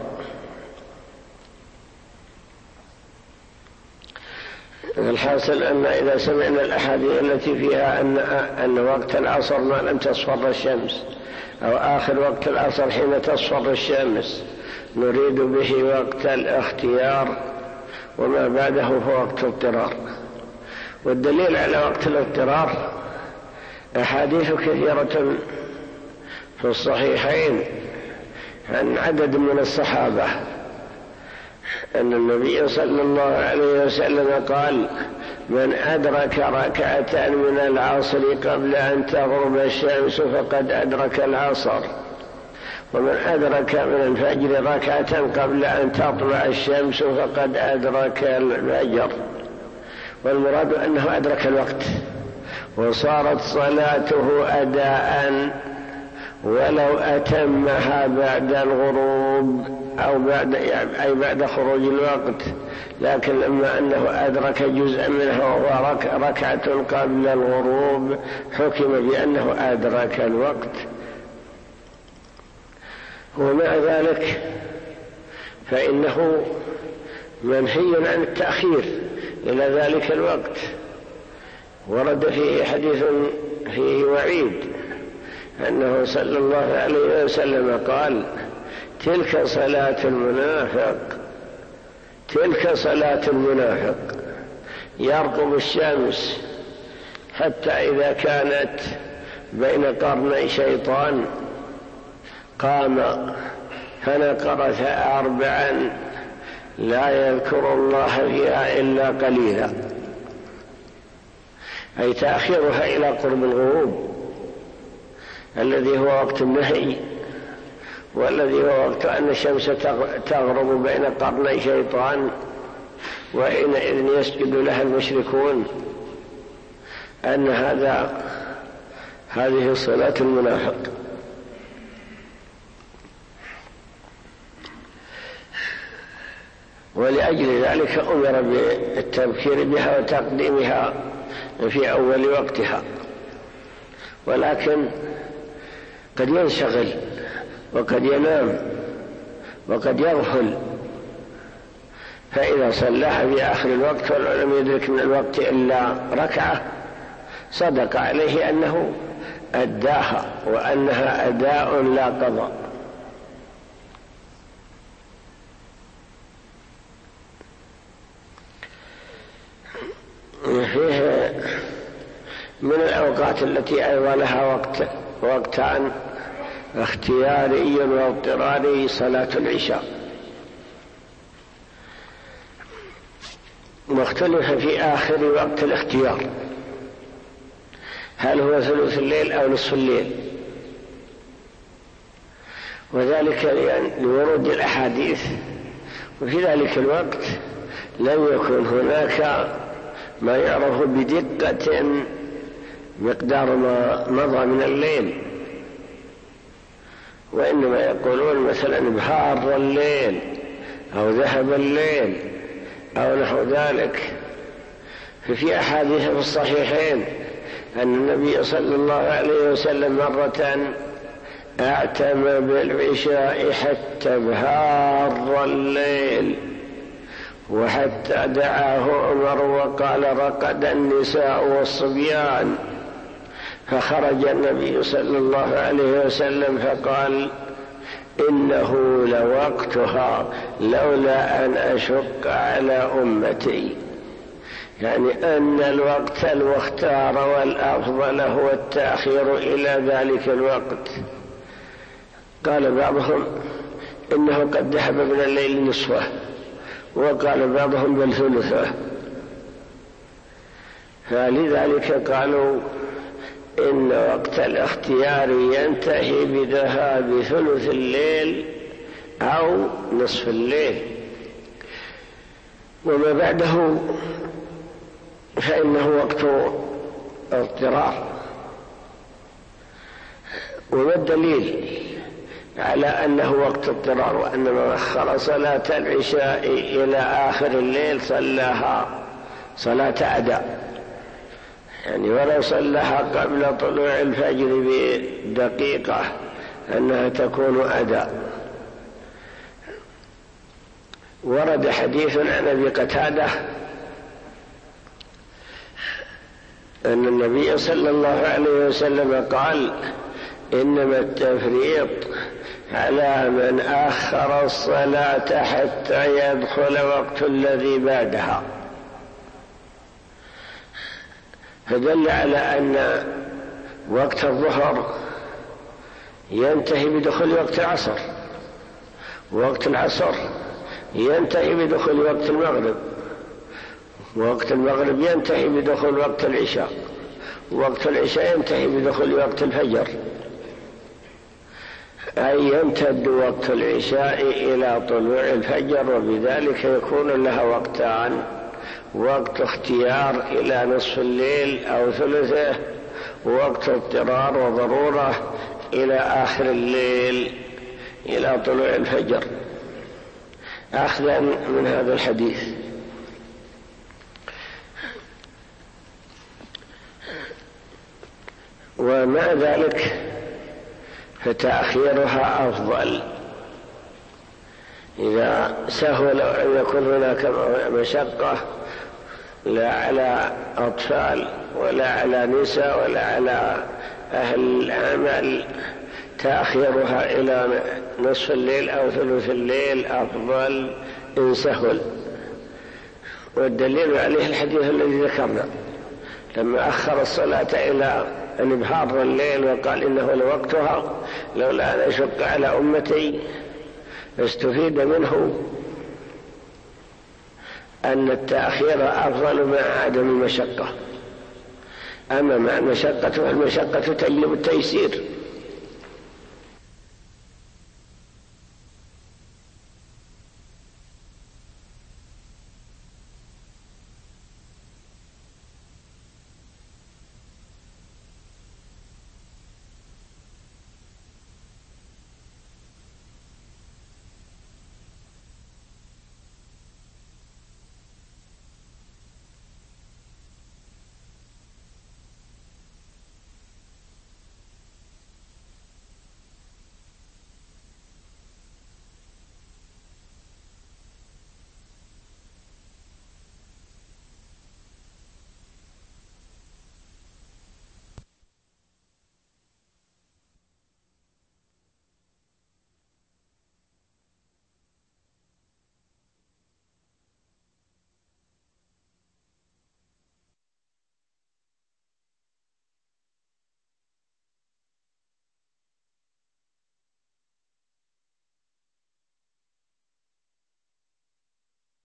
الحاصل أن إذا سمعنا الأحاديث التي فيها أن, أن وقت العصر ما لم تصفر الشمس أو آخر وقت العصر حين تصفر الشمس نريد به وقت الاختيار، وما بعده هو وقت الاضطرار. والدليل على وقت الاضطرار أحاديث كثيرة في الصحيحين عن عدد من الصحابة أن النبي صلى الله عليه وسلم قال: من أدرك ركعة من العصر قبل أن تغرب الشمس فقد أدرك العصر، ومن أدرك من الفجر ركعة قبل أن تطلع الشمس فقد أدرك الفجر. والمراد أنه أدرك الوقت وصارت صلاته أداء ولو أتمها بعد الغروب أو بعد أي بعد خروج الوقت، لكن لما أنه أدرك جزءا منها وهو ركعة قبل الغروب حكم بأنه أدرك الوقت. ومع ذلك فإنه منهي عن التأخير إلى ذلك الوقت. ورد فيه حديث فيه وعيد أنه صلى الله عليه وسلم قال: تلك صلاة المنافق تلك صلاة المنافق يرقب الشمس حتى إذا كانت بين قرني شيطان قام فنقرث أربعا لا يذكر الله فيها إلا قليلا، أي تأخيرها إلى قرب الغروب الذي هو وقت النهي، والذي هو وقت أن الشمس تغرب بين قرني شيطان، وحينئذ يسجد لها المشركون، أن هذا هذه صلاة المنافق. ولأجل ذلك أمر بالتبكير بها وتقديمها في أول وقتها، ولكن قد ينشغل وقد ينام وقد يغفل، فإذا صلاها في آخر الوقت ولم يدرك من الوقت إلا ركعة صدق عليه أنه أداها وأنها أداء لا قضاء. فيه من الأوقات التي أيضا لها وقت وقتان اختياري واضطراري صلاة العشاء، واختلف في آخر وقت الاختيار هل هو ثلث الليل أو نصف الليل، وذلك لورود الأحاديث. وفي ذلك الوقت لم يكن هناك ما يعرف بدقة مقدار ما مضى من الليل، وإنما يقولون مثلا بهار الليل أو ذهب الليل أو نحو ذلك. ففي أحاديث في الصحيحين أن النبي صلى الله عليه وسلم مرة اعتم بالعشاء حتى بهار الليل، وحتى دعاه عمر وقال: رقد النساء والصبيان. فخرج النبي صلى الله عليه وسلم فقال: إنه لوقتها لولا أن أشق على أمتي، يعني أن الوقت المختار والأفضل هو التأخير إلى ذلك الوقت. قال بعضهم إنه قد ذهب من الليل نصفه، وقال بعضهم بل ثلثه. فلذلك قالوا إن وقت الاختيار ينتهي بذهاب ثلث الليل أو نصف الليل، وما بعده فإنه وقت اضطرار. وما الدليل على أنه وقت اضطرار وأن من أخر صلاة العشاء إلى آخر الليل صلاها صلاة أداء، يعني ولو صلاها قبل طلوع الفجر بدقيقة أنها تكون أداء. ورد حديث عن أبي قتادة أن النبي صلى الله عليه وسلم قال: إنما التفريط على من أخر الصلاة حتى يدخل وقت الذي بعدها. فدل على أن وقت الظهر ينتهي بدخول وقت العصر، ووقت العصر ينتهي بدخول وقت المغرب، ووقت المغرب ينتهي بدخول وقت العشاء، ووقت العشاء ينتهي بدخول وقت الفجر، أي يمتد وقت العشاء إلى طلوع الفجر. وبذلك يكون لها وقتان: وقت اختيار إلى نصف الليل أو ثلثه، ووقت اضطرار وضرورة إلى آخر الليل إلى طلوع الفجر أخذا من هذا الحديث. ومع ذلك فتأخيرها أفضل إذا سهل أن يكون هناك مشقة لا على أطفال ولا على نساء ولا على أهل العمل، تأخيرها إلى نصف الليل أو ثلث الليل أفضل إن سهل. والدليل عليه الحديث الذي ذكرنا لما أخر الصلاة إلى أن انبهار الليل وقال إنه لوقتها لولا أن أشق على أمتي، استفيد منه أن التأخير أفضل مع عدم المشقة. أما مع المشقة فالمشقة تجلب التيسير،